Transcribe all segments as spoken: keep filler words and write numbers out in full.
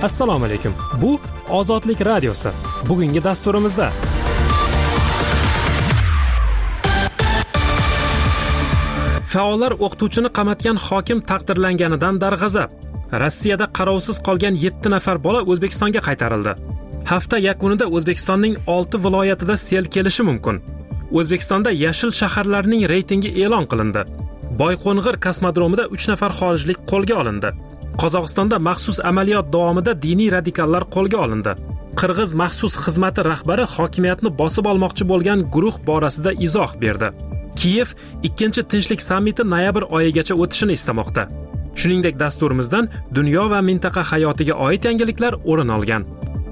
Assalomu alaykum. Bu Ozodlik radiosi. Bugungi dasturimizda faollar o'qituvchini qamatgan hokim taqdirlanganidan darg'azab. Rossiyada qarovsiz qolgan yetti nafar bola O'zbekistonga qaytarildi. Hafta yakunida O'zbekistonning olti viloyatida sel kelishi mumkin. O'zbekistonda yashil shaharlarning reytingi e'lon qilindi. Boyqo'ng'ir kosmodromida uch nafar xorijlik qo'lga olindi. Qozog'istonda maxsus amaliyot davomida diniy radikallar qo'lga olindi. Qirg'iz maxsus xizmati rahbari hokimiyatni bosib olmoqchi bo'lgan guruh borasida izoh berdi. Kiyev ikkinchi tinchlik sammiti noyabr oyigacha o'tishini istamoqda. Shuningdek, dasturimizdan dunyo va mintaqa hayotiga oid yangiliklar o'rin olgan.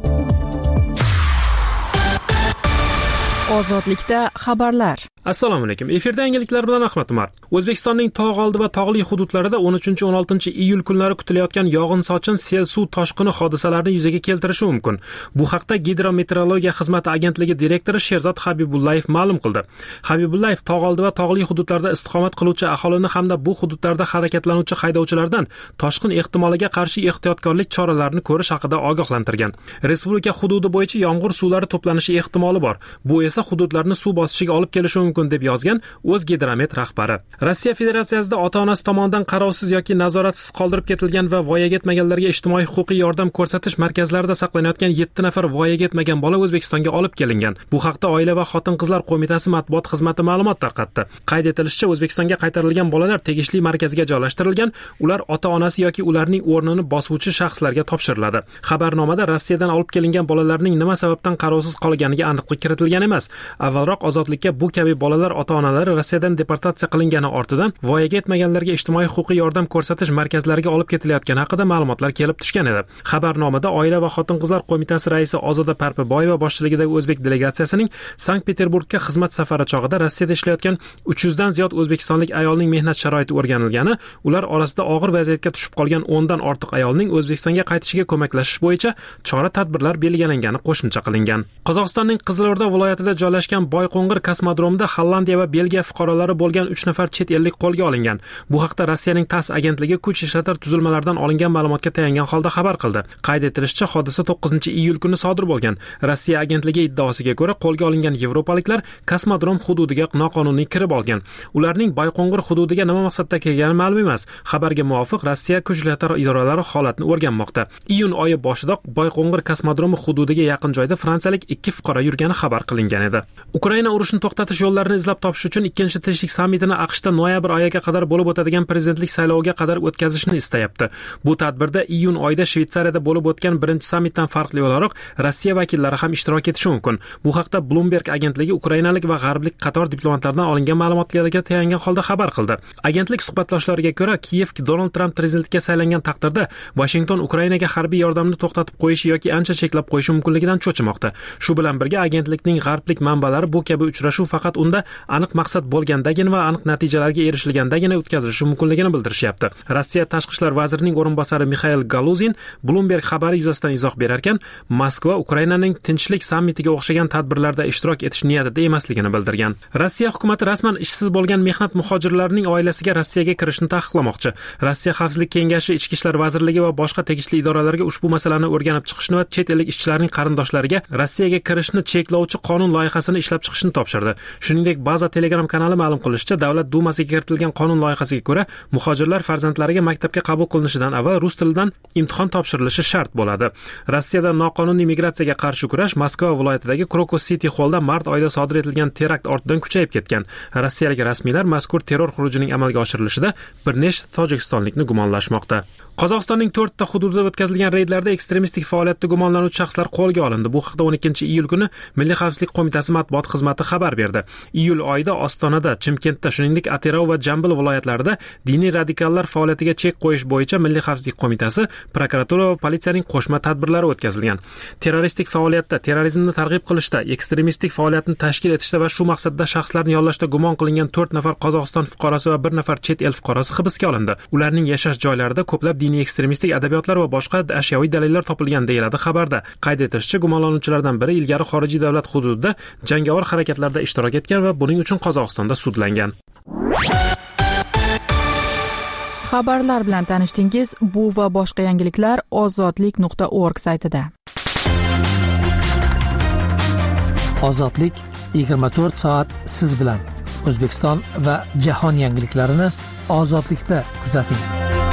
Ozodlikda xabarlar. Assalomu alaykum. Efirda yangiliklar bilan Ahmad Umar. O'zbekistonning tog' oldi va tog'li hududlarida o'n uchinchi o'n oltinchi iyul kunlari kutilayotgan yog'in-sochin sel suv toshqini hodisalarini yuzaga keltirishi mumkin. Bu haqda Gidrometeorologiya xizmati agentligi direktori Sherzod Habibullayev ma'lum qildi. Habibullayev tog' oldi va tog'li hududlarda istiqomat qiluvchi aholini hamda bu hududlarda harakatlanuvchi haydovchilardan toshqin ehtimoliga qarshi ehtiyotkorlik choralarini ko'rish haqida ogohlantirgan. Respublika hududi bo'yicha yomg'ir suvlari to'planishi ehtimoli bor. Bu esa hududlarni suv bosishiga olib kelishi mumkin deb yozgan O'zgidromet rahbari. Rossiya Federatsiyasida ota-onasi tomonidan qarovsiz yoki nazoratsiz qoldirib ketilgan va voyaga yetmaganlarga ijtimoiy huquqiy yordam ko'rsatish markazlarida saqlanayotgan yetti nafar voyaga yetmagan bola O'zbekistonga olib kelingan. Bu haqda Oila va xotin-qizlar qo'mitasi matbuot xizmati ma'lumot tarqatdi. Qayd etilishicha, O'zbekistonga qaytarilgan bolalar tegishli markazga joylashtirilgan, ular ota-onasi yoki ularning o'rnini bosuvchi shaxslarga topshiriladi. Xabarnomada Rossiyadan olib kelingan bolalarning nima sababdan qarovsiz qolganiga aniqlik kiritilgan emas. Avvalroq Ozodlikka bu kabi bolalar ota-onalari Rossiyadan deportatsiya qilingani ortidan voyaga yetmaganlarga ijtimoiy huquqiy yordam ko'rsatish markazlariga olib ketilayotgani haqida ma'lumotlar kelib tushgan edi. Xabarnomada Oila va xotin-qizlar qo'mitasi raisi Ozoda Parpiboyeva boshchiligidagi o'zbek delegatsiyasining Sankt-Peterburgga xizmat safari chog'ida Rossiyada ishlayotgan uch yuz dan ziyod o'zbekistonlik ayolning mehnat sharoiti o'rganilgani, ular orasida og'ir vaziyatga tushib qolgan o'n dan ortiq ayolning O'zbekistonga qaytishiga ko'maklashish bo'yicha chora-tadbirlar belgilangani qo'shimcha qilingan. Qozog'istonning Qizilo'rda viloyatida joylashgan Boyqo'ng'ir kosmodromida Hollandiya va Belgiya fuqarolari bo'lgan uch nafar chet ellik qo'lga olingan. Bu haqda Rossiyaning TASS agentligi kuch ishlatar tuzilmalaridan olingan ma'lumotga tayangan holda xabar qildi. Qayd etilishicha, hodisa to'qqizinchi iyul kuni sodir bo'lgan. Rossiya agentligi iddaosiga ko'ra, qo'lga olingan yevropaliklar kosmodrom hududiga noqonuniy kirib olgan. Ularning Boyqo'ng'ir hududiga nima maqsadda kirgani ma'lum emas. Xabarga muvofiq, Rossiya kuch ishlatar idoralari holatni o'rganmoqda. Iyun oyi boshidoq Boyqo'ng'ir kosmodromi hududiga yaqin joyda fransiyalik ikki fuqaro yurgani xabar qilingan edi. Ukraina urushni to'xtatish yo'llarini izlab topish uchun ikkinchi tinchlik sammitini AQShda noyabr oyiga qadar bo'lib o'tadigan prezidentlik sayloviga qadar o'tkazishni istayapti. Bu tadbirda iyun oyida Shveysariyada bo'lib o'tgan birinchi sammitdan farqli o'laroq Rossiya vakillari ham ishtirok etishi mumkin. Bu haqda Bloomberg agentligi ukrainalik va g'arblik qator diplomatlardan olingan ma'lumotlarga tayangan holda xabar qildi. Agentlik suhbatloshlariga ko'ra, Kiyev Donald Tramp prezidentlikka saylangan taqdirda Washington Ukrainaga harbiy yordamni to'xtatib qo'yishi yoki ancha cheklab qo'yishi mumkinligidan cho'chimoqda. Shu bilan birga agentlikning g'arblik manbalari bu kabi uchrashuv faqat unda aniq maqsad bo'lgandagina va aniq natijalarga erishilgandagina o'tkazilishi mumkinligini bildirishyapti. Rossiya tashqi ishlar vazirining o'rinbosari Mikhail Galuzin Bloomberg xabari yuzasidan izoh berarkan, Moskva Ukrainaning tinchlik sammitiga o'xshagan tadbirlarda ishtirok etish niyatida emasligini bildirgan. Rossiya hukuomati rasman ishsiz bo'lgan mehnat muhojirlarining oilasiga Rossiyaga kirishni taqiqlamoqchi. Rossiya Xavfsizlik kengashi, Ichki ishlar vazirligi va boshqa tegishli idoralarga ushbu masalani o'rganib chiqishni va chet ellik ishchilarning qarindoshlariga Rossiyaga kirishni cheklovchi qonun loyihasini ishlab chiqishni topshirdi. Shuningdek, Baza Telegram kanali ma'lum qilishicha, davlat dumasiga kiritilgan qonun loyihasiga ko'ra, muhojirlar farzandlariga maktabga qabul qilinishidan avval rus tilidan imtihon topshirilishi shart bo'ladi. Rossiyada noqonuniy migratsiyaga qarshi kurash Moskva viloyatidagi Crocus City Hallda mart oyida sodir etilgan terakt ortidan kuchayib ketgan. Rossiyalik rasmiylar mazkur terror xurujining amalga oshirilishida bir nechta tojikistonlikni gumonlashmoqda. Qozog'istonning to'rtta hududida o'tkazilgan reydlarda ekstremistik faoliyatda gumonlanuvchi shaxslar qo'lga olindi. Bu haqda o'n ikkinchi iyul kuni Milliy xavfsizlik qo'mitasi matbuot xizmati xabar berdi. Iyul oyida Ostonada, Chimkentda, shuningdek Atirov va Jambil viloyatlarida diniy radikallar faoliyatiga chek qo'yish bo'yicha Milliy xavfsizlik qo'mitasi, prokuratura va politsiyaning qo'shma tadbirlari o'tkazilgan. Terroristik faoliyatda, terrorizmni targ'ib qilishda, ekstremistik faoliyatni tashkil etishda va shu maqsadda shaxslarni yollashda gumon qilingan to'rt nafar Qozog'iston fuqarosi va bir nafar chet el fuqarosi hibsga olindi. Ularning yashash joylarida ko'plab diniy ekstremistik adabiyotlar va boshqa ashyoviy dalillar topilgan deyiladi xabarda. Qayd etilishicha, gumonlanuvchilardan biri ilgari xorijiy davlat hududida jangovar harakatlarda ishtirok etgan va buning uchun Qozog'istonda sudlangan. Xabarlar bilan tanishdingiz. Bu va boshqa yangiliklar ozodlik nuqta org saytida. Ozodlik yigirma to'rt soat siz bilan. O'zbekiston va jahon yangiliklarini ozodlikda kuzating.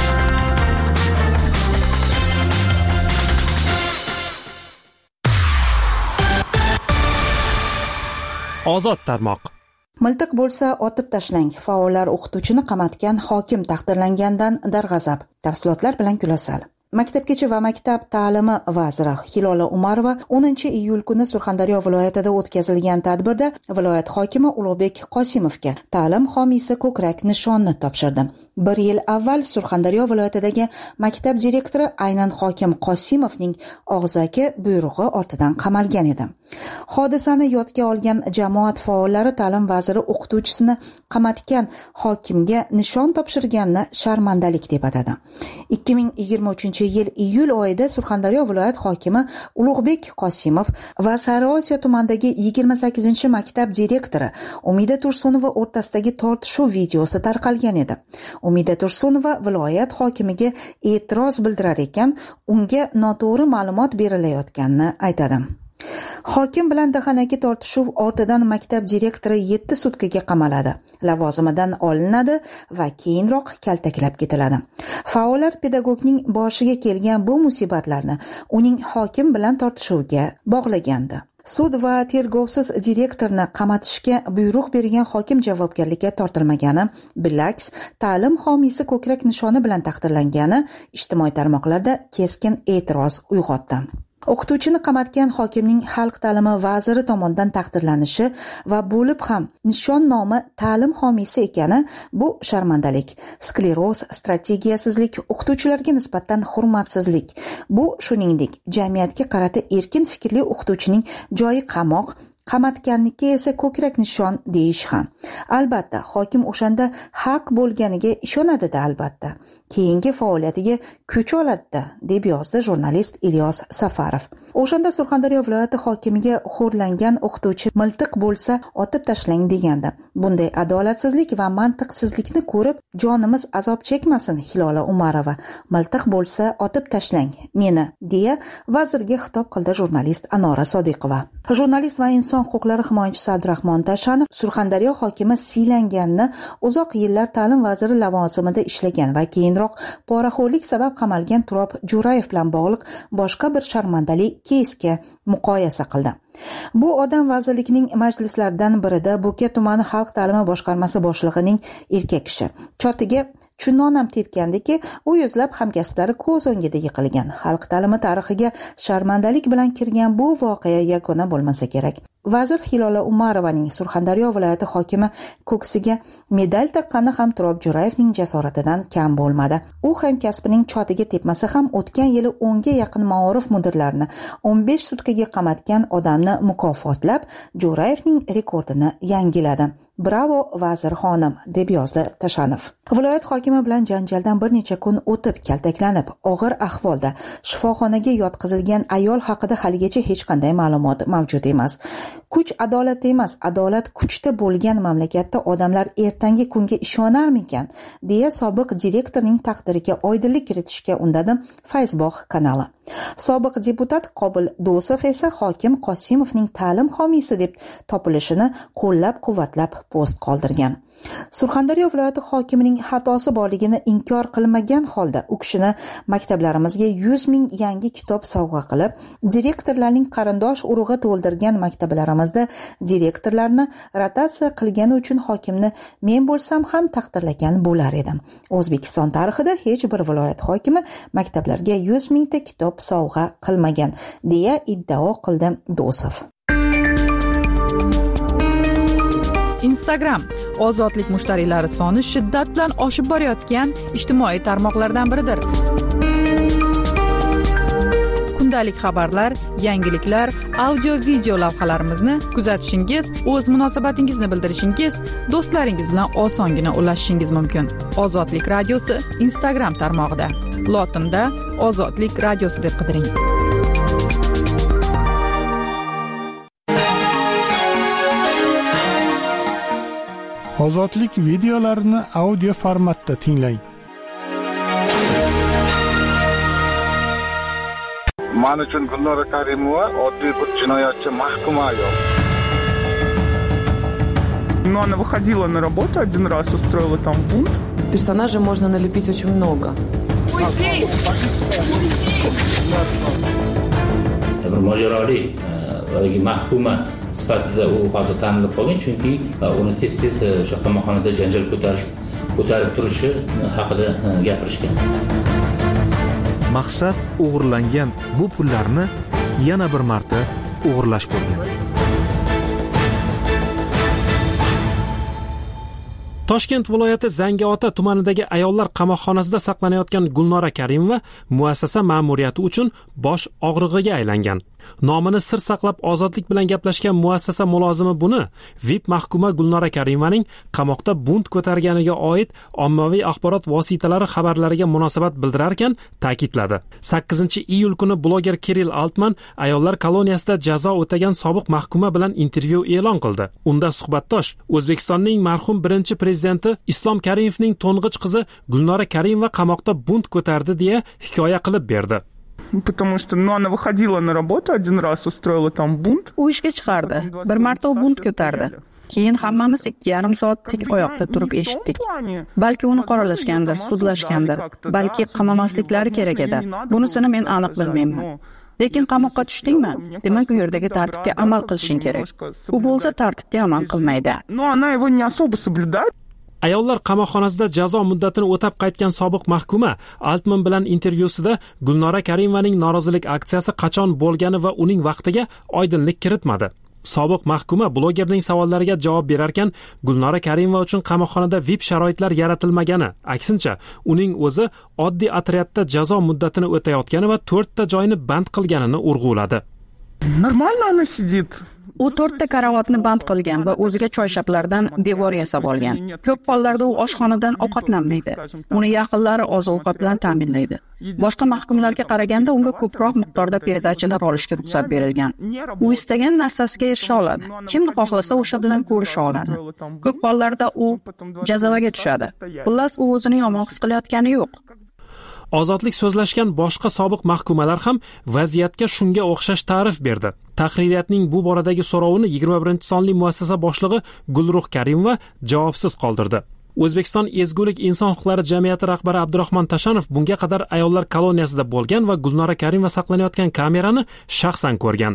Ozod tarmoq. Miltiq bo'lsa otib tashlang. Faollar o'qituvchini qamatgan hokim taqdirlangandan darg'azab. Tafsilotlar bilan Gulasal. Maktabgacha va maktab ta'limi vaziri Hilola Umarova o'ninchi iyul kuni Surxondaryo viloyatida o'tkazilgan tadbirda viloyat hokimi Ulug'bek Qosimovga ta'lim homiysi ko'krak nishonni topshirdi. Bir yil avval Surxondaryo viloyatidagi maktab direktori aynan hokim Qosimovning og'zaki buyrug'i ortidan qamalgan edi. Hodisani yodga olgan jamoat faollari ta'lim vaziri o'qituvchisini qamatgan hokimga nishon topshirganni sharmandalik deb atadi. ikki ming yigirma uchinchi yil iyul oyida Surxondaryo viloyat hokimi Ulug'bek Qosimov va Sariosiyo tumanidagi yigirma sakkizinchi maktab direktori Umida Tursunova o'rtasidagi tortishuv videosi tarqalgan edi. Umida Tursunova viloyat hokimiga e'tiroz bildirar ekan, unga noto'g'ri ma'lumot berilayotganini aytadi. Hokim bilan dahanaki tortishuv ortidan maktab direktori yetti sutkaga qamaladi, lavozimidan olinadi va keyinroq kaltaklab ketiladi. Faollar pedagogning boshiga kelgan bu musibatlarni uning hokim bilan tortishuvga bog'lagandi. Sud va tergovsiz direktorni qamatishga buyruq bergan hokim javobgarlikka tortilmagani, bilaks ta'lim homiysi ko'krak nishoni bilan taqdirlangani ijtimoiy tarmoqlarda keskin e'tiroz uyg'otdi. O'qituvchini qamatgan hokimning xalq ta'limi vaziri tomonidan taqdirlanishi va bo'lib ham nishon nomi ta'lim homiysi ekani bu sharmandalik, skleroz, strategiyasizlik, o'qituvchilarga nisbatan hurmatsizlik. Bu shuningdek jamiyatga qarata erkin fikrli o'qituvchining joyi qamoq, qamatganniki esa ko'krak nishon deyish ham. Albatta, hokim o'shanda haq bo'lganiga ishonadi-da albatta. Keyingi faoliyatiga kuch oladi, deb yozdi jurnalist Ilyos Safarov. O'shanda Surxondaryo viloyati hokimiga xo'rlangan o'qituvchi miltiq bo'lsa otib tashlang degandi. Bunday adolatsizlik va mantiqsizlikni ko'rib jonimiz azob chekmasin Hilola Umarova. Miltiq bo'lsa otib tashlang meni, deya vazirga xitob qildi jurnalist Anora Sodiqova. Jurnalist va inson huquqlari himoyachisi Abdurahmon Tashanov Surxondaryo hokimi siylanganini, uzoq yillar ta'lim vaziri lavozimida ishlagan va keyinroq poraxo'rlik sabab qamalgan Turob Jo'rayev bilan bog'liq boshqa bir sharmandali keysga muqoyasa qildi. Bu odam vazirlikning majlislaridan birida Bo'ka tumani xalq ta'limi boshqarmasi boshlig'ining erkak kishi chotiga chunonam tepgandiki, u yuzlab hamkasblari ko'z o'ngida yiqilgan. Xalq ta'limi tarixiga sharmandalik bilan kirgan bu voqea yakuna bo'lmasa kerak. Vazir Hilola Umarovaning Surxondaryo viloyati hokimi ko'ksiga medal taqqani ham Turob Jo'rayevning jasoratidan kam bo'lmadi. U hamkasbining chotiga tepmasa ham o'tgan yili o'nga yaqin ma'orif mudirlarini o'n besh sutkaga qamatgan odamni mukofotlab, Jo'rayevning rekordini yangiladi. Bravo vazir xonim, deb yozdi Tashanov. Viloyat hokimi bilan janjaldan bir necha kun o'tib kaltaklanib, og'ir ahvolda shifoxonaga yotqizilgan ayol haqida haligacha hech qanday ma'lumot mavjud emas. Kuch adolat emas, adolat kuchda bo'lgan mamlakatda odamlar ertangi kunga ishonarmikan, deya sobiq direktorning taqdiriga oydinlik kiritishga undadi Fayzbog' kanali. Sobiq deputat Qobil Do'sov esa hokim Qosimovning ta'lim homiysi deb topilishini qo'llab-quvvatlab post qoldirgan. Surxondaryo viloyati hokimining xatosi borligini inkor qilmagan holda u kishini maktablarimizga yuz ming yangi kitob sovg'a qilib, direktorlarning qarindosh urug'i to'ldirgan maktablarimizda direktorlarni rotatsiya qilgani uchun hokimni men bo'lsam ham taqdirlagan bo'lar edim. O'zbekiston tarixida hech bir viloyat hokimi maktablarga yuz mingta kitob sovg'a qilmagan, deya iddao qildi Do'sov. Instagram ozodlik mushtariylari soni shiddat bilan oshib borayotgan ijtimoiy tarmoqlardan biridir. Kundalik xabarlar, yangiliklar, audio-video lavhalarimizni kuzatishingiz, o'z munosabatingizni bildirishingiz, do'stlaringiz bilan osongina ulashishingiz mumkin. Ozodlik radiosi Instagram tarmog'ida. Lotinda Ozodlik radiosi deb qidiring. Ozodlik videolarini audio formatda tinglang. Men uchun Gulnora Karimova oddiy bir jinoyatchi mahkuma ayol. Но она выходила на работу один раз, устроила там бунт. Персонажей можно налепить очень много. Bir mojaroli haligi mahkuma sifatida u hozir tanilib qolgan, chunki uni tez-tez o'sha qamoqxonada janjal ko'tarish ko'tarib turishi haqida gapirishgan. Maqsad o'g'irlangan bu pullarni yana bir marta o'g'irlash bo'lgan. Toshkent viloyati Zangiota tumanidagi ayollar qamoqxonasida saqlanayotgan Gulnora Karimova muassasa ma'muriyati uchun bosh og'rig'iga aylangan. Nomini sir saqlab ozodlik bilan gaplashgan muassasa mulozimi buni V I P mahkuma Gulnora Karimovaning qamoqda bunt ko'targaniga oid ommaviy axborot vositalari xabarlariga munosabat bildirar ekan ta'kidladi. sakkizinchi iyul kuni bloger Kirill Altman ayollar koloniyasida jazo o'tagan sobiq mahkuma bilan intervyu e'lon qildi. Unda suhbatdosh O'zbekistonning marhum birinchi prezidenti Islom Karimovning to'ng'ich qizi Gulnora Karimova qamoqda bunt ko'tardi deya hikoya qilib berdi. Потому что ну, она выходила на работу один раз, устроила там бунт. U ishga chiqardi. Bir marta u bunt ko'tardi. Keyin hammamiz ikki yarim soat tik oyoqda turib eshitdik. Balki uni qoralashgandir, sudlashgandir, balki qamamasliklari kerak edi. Bunisini men aniq bilmayman. Lekin qamoqqa tushdingmi? Demak, u yerdagi tartibga amal qilishing kerak. U bo'lsa tartibga amal qilmaydi. Но она его не особо соблюдает. Ayollar qamoqxonasida jazo muddatini o'tab qaytgan sobiq mahkuma Altman bilan intervyusida Gulnora Karimovaning norozilik aksiyasi qachon bo'lgani va uning vaqtiga oydinlik kiritmadi. Sobiq mahkuma blogerning savollariga javob berar ekan, Gulnora Karimova uchun qamoqxonada V I P sharoitlar yaratilmagani, aksincha, uning o'zi oddiy otryadda jazo muddatini o'tayotgani va to'rtta joyni band qilganini urg'uladi. Нормально она сидит. U to'rtta karavotni band qilgan va o'ziga choyshablardan devor yasab olgan. Ko'p hollarda u oshxonadan ovqatlanmaydi. Uni yaqinlari oziq-ovqat bilan ta'minlaydi. Boshqa mahkumlarga qaraganda unga ko'proq miqdorda perdachilar olishga ruxsat berilgan. U istagan narsasiga erisha oladi. Kimni xohlasa o'sha bilan ko'risha oladi. Ko'p hollarda u jazavaga tushadi. Xullas, u o'zini yomon his qilayotgani yo'q. Ozodlik so'zlashgan boshqa sobiq mahkumalar ham vaziyatga shunga o'xshash ta'rif berdi. Tahririyatning bu boradagi so'rovini yigirma birinchi sonli muassasa boshlig'i Gulruh Karimova javobsiz qoldirdi. O'zbekiston Ezgulik inson huquqlari jamiyati rahbari Abdurahmon Tashanov bunga qadar ayollar koloniyasida bo'lgan va Gulnora Karimova saqlanayotgan kamerani shaxsan ko'rgan.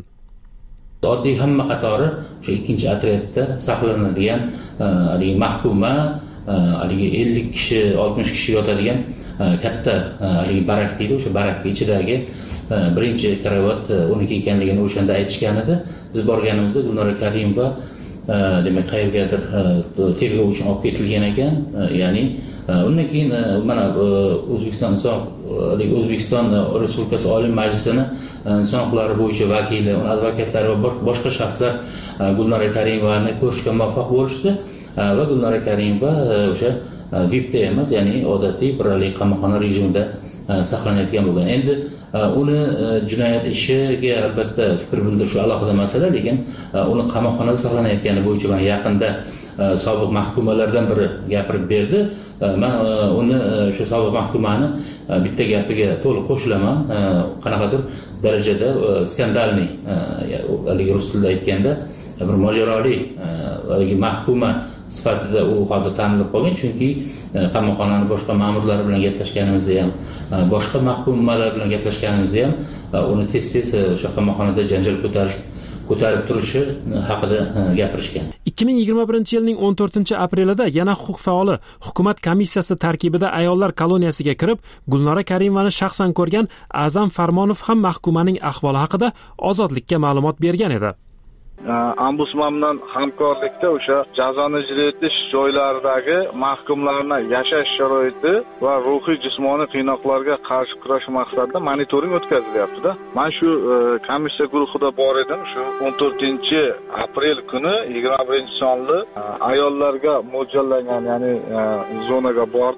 Oddiy hamma qatori o'sha ikkinchi otryadda saqlanadigan haligi mahkuma, haligi ellik kishi, oltmish kishi yotadigan katta haligi barak deydi, o'sha barak ichidagi birinchi karavot uniki ekanligini o'shanda aytishgan edi. Biz borganimizda Gulnora Karimova demak qayergadir tergov uchun olib ketilgan ekan. Ya'ni undan keyin mana O'zbekiston inson O'zbekiston Respublikasi Oliy Majlisining inson huquqlari bo'yicha vakili, advokatlari va boshqa shaxslar Gulnora Karimovani ko'rishga muvaffaq bo'lishdi va Gulnora Karimova o'sha V I P da emas, ya'ni odatiy bir qamoqxona rejimida saqlanayotgan bo'lgan. Endi uni jinoyat ishiga albatta fikr bildirish alohida masala, lekin uni qamoqxonada saqlanayotgani bo'yicha men yaqinda sobiq mahkumalardan biri gapirib berdi. Men uni shu sobiq mahkumani bitta gapiga to'liq qo'shilaman. Qanaqadir darajada skandalniy, haligi rus tilida aytganda bir mojaroli haligi mahkuma sifatida u hozir tanilib qolgan, chunki qamoqxonani boshqa ma'murlari bilan gaplashganimizda ham, boshqa mahkumalar bilan gaplashganimizda ham uni tez-tez o'sha qamoqxonada janjal ko'tarish ko'tarib turishi haqida gapirishgan. ikki ming yigirma birinchi yilning o'n to'rtinchi aprelida yana huquq faoli hukumat komissiyasi tarkibida ayollar koloniyasiga kirib, Gulnora Karimovani shaxsan ko'rgan A'zam Farmonov ham mahkumaning ahvoli haqida ozodlikka ma'lumot bergan edi. Ombudsman bilan hamkorlikda o'sha jazoni ijro etish joylaridagi mahkumlarning yashash sharoiti va ruhiy jismoniy qiynoqlarga qarshi kurash maqsadida monitoring o'tkazilyapti-da. Men shu komissiya guruhida bor edim. Shu o'n to'rtinchi aprel kuni yigirma birinchi sonli ayollarga mo'ljallangan, ya'ni zonaga bordik.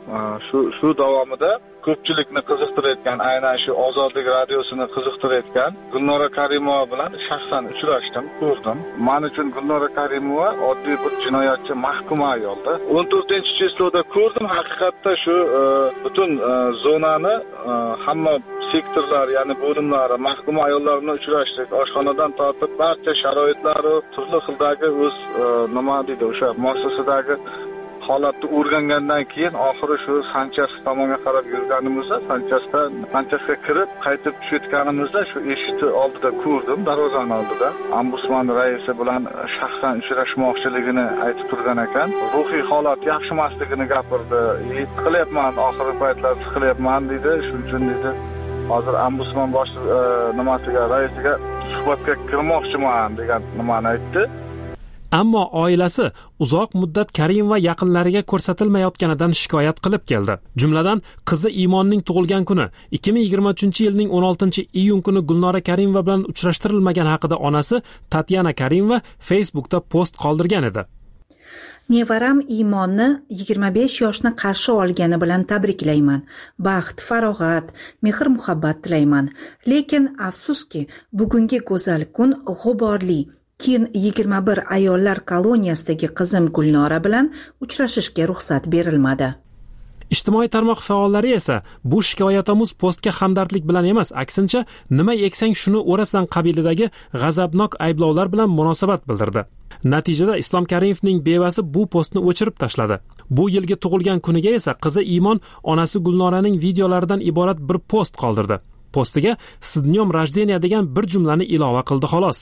shu shu davomida ko'pchilikni qiziqtirayotgan, aynan shu Ozodlik radiosini qiziqtirayotgan Gulnora Karimova bilan shaxsan uchrashdim, ko'rdim. Men uchun Gulnora Karimova oddiy bir jinoyatchi, mahkuma ayolda. o'n to'rtinchi cheslovda ko'rdim, haqiqatda shu butun zonani hamma sektorlar, ya'ni bo'limlari, mahkuma ayollarni uchrashdik. Oshxonadan tortib barcha sharoitlari, turli xildagi o'z nima deydi, o'sha muassasadagi holatni o'rgangandan keyin oxiri shu Sanchas tomonga qarab yurganimizda, Sanchasda Sanchasga kirib qaytib tushayotganimizda shu eshikni oldida ko'rdim, darvozani oldida. Ombudsman raisi bilan shaxsan uchrashmoqchiligini aytib turgan ekan. Ruhiy holat yaxshi emasligini gapirdi. Siqilyapman, oxirgi paytlar siqilyapman dedi. Shuning uchun dedi, hozir ombudsman bosh nimasiga, raisiga suhbatga kirmoqchiman degan nimani aytdi. Ammo oilasi uzoq muddat Karim va yaqinlariga ko'rsatilmayotganidan shikoyat qilib keldi. Jumladan, qizi Imonning tug'ilgan kuni ikki ming yigirma uchinchi yilning o'n oltinchi iyun kuni Gulnora Karimova bilan uchrashtirilmagan haqida onasi Tatyana Karimova Facebookda post qoldirgan edi. Nevaram Imonni yigirma besh yoshni qarshi olgani bilan tabriklayman. Baxt, farog'at, mehr-muhabbat tilayman. Lekin afsuski, bugungi go'zal kun g'uborli. Keyin yigirma bir ayollar koloniyasidagi qizim Gulnora bilan uchrashishga ruxsat berilmadi. Ijtimoiy tarmoq faollari esa bu shikoyatomuz postga hamdardlik bilan emas, aksincha nima eksang shuni o'rasan qabilidagi g'azabnok ayblovlar bilan munosabat bildirdi. Natijada Islom Karimovning bevasi bu postni o'chirib tashladi. Bu yilgi tug'ilgan kuniga esa qizi Imon onasi Gulnoraning videolaridan iborat bir post qoldirdi. Postiga "S dnyom rajdeniya" degan bir jumlani ilova qildi xolos.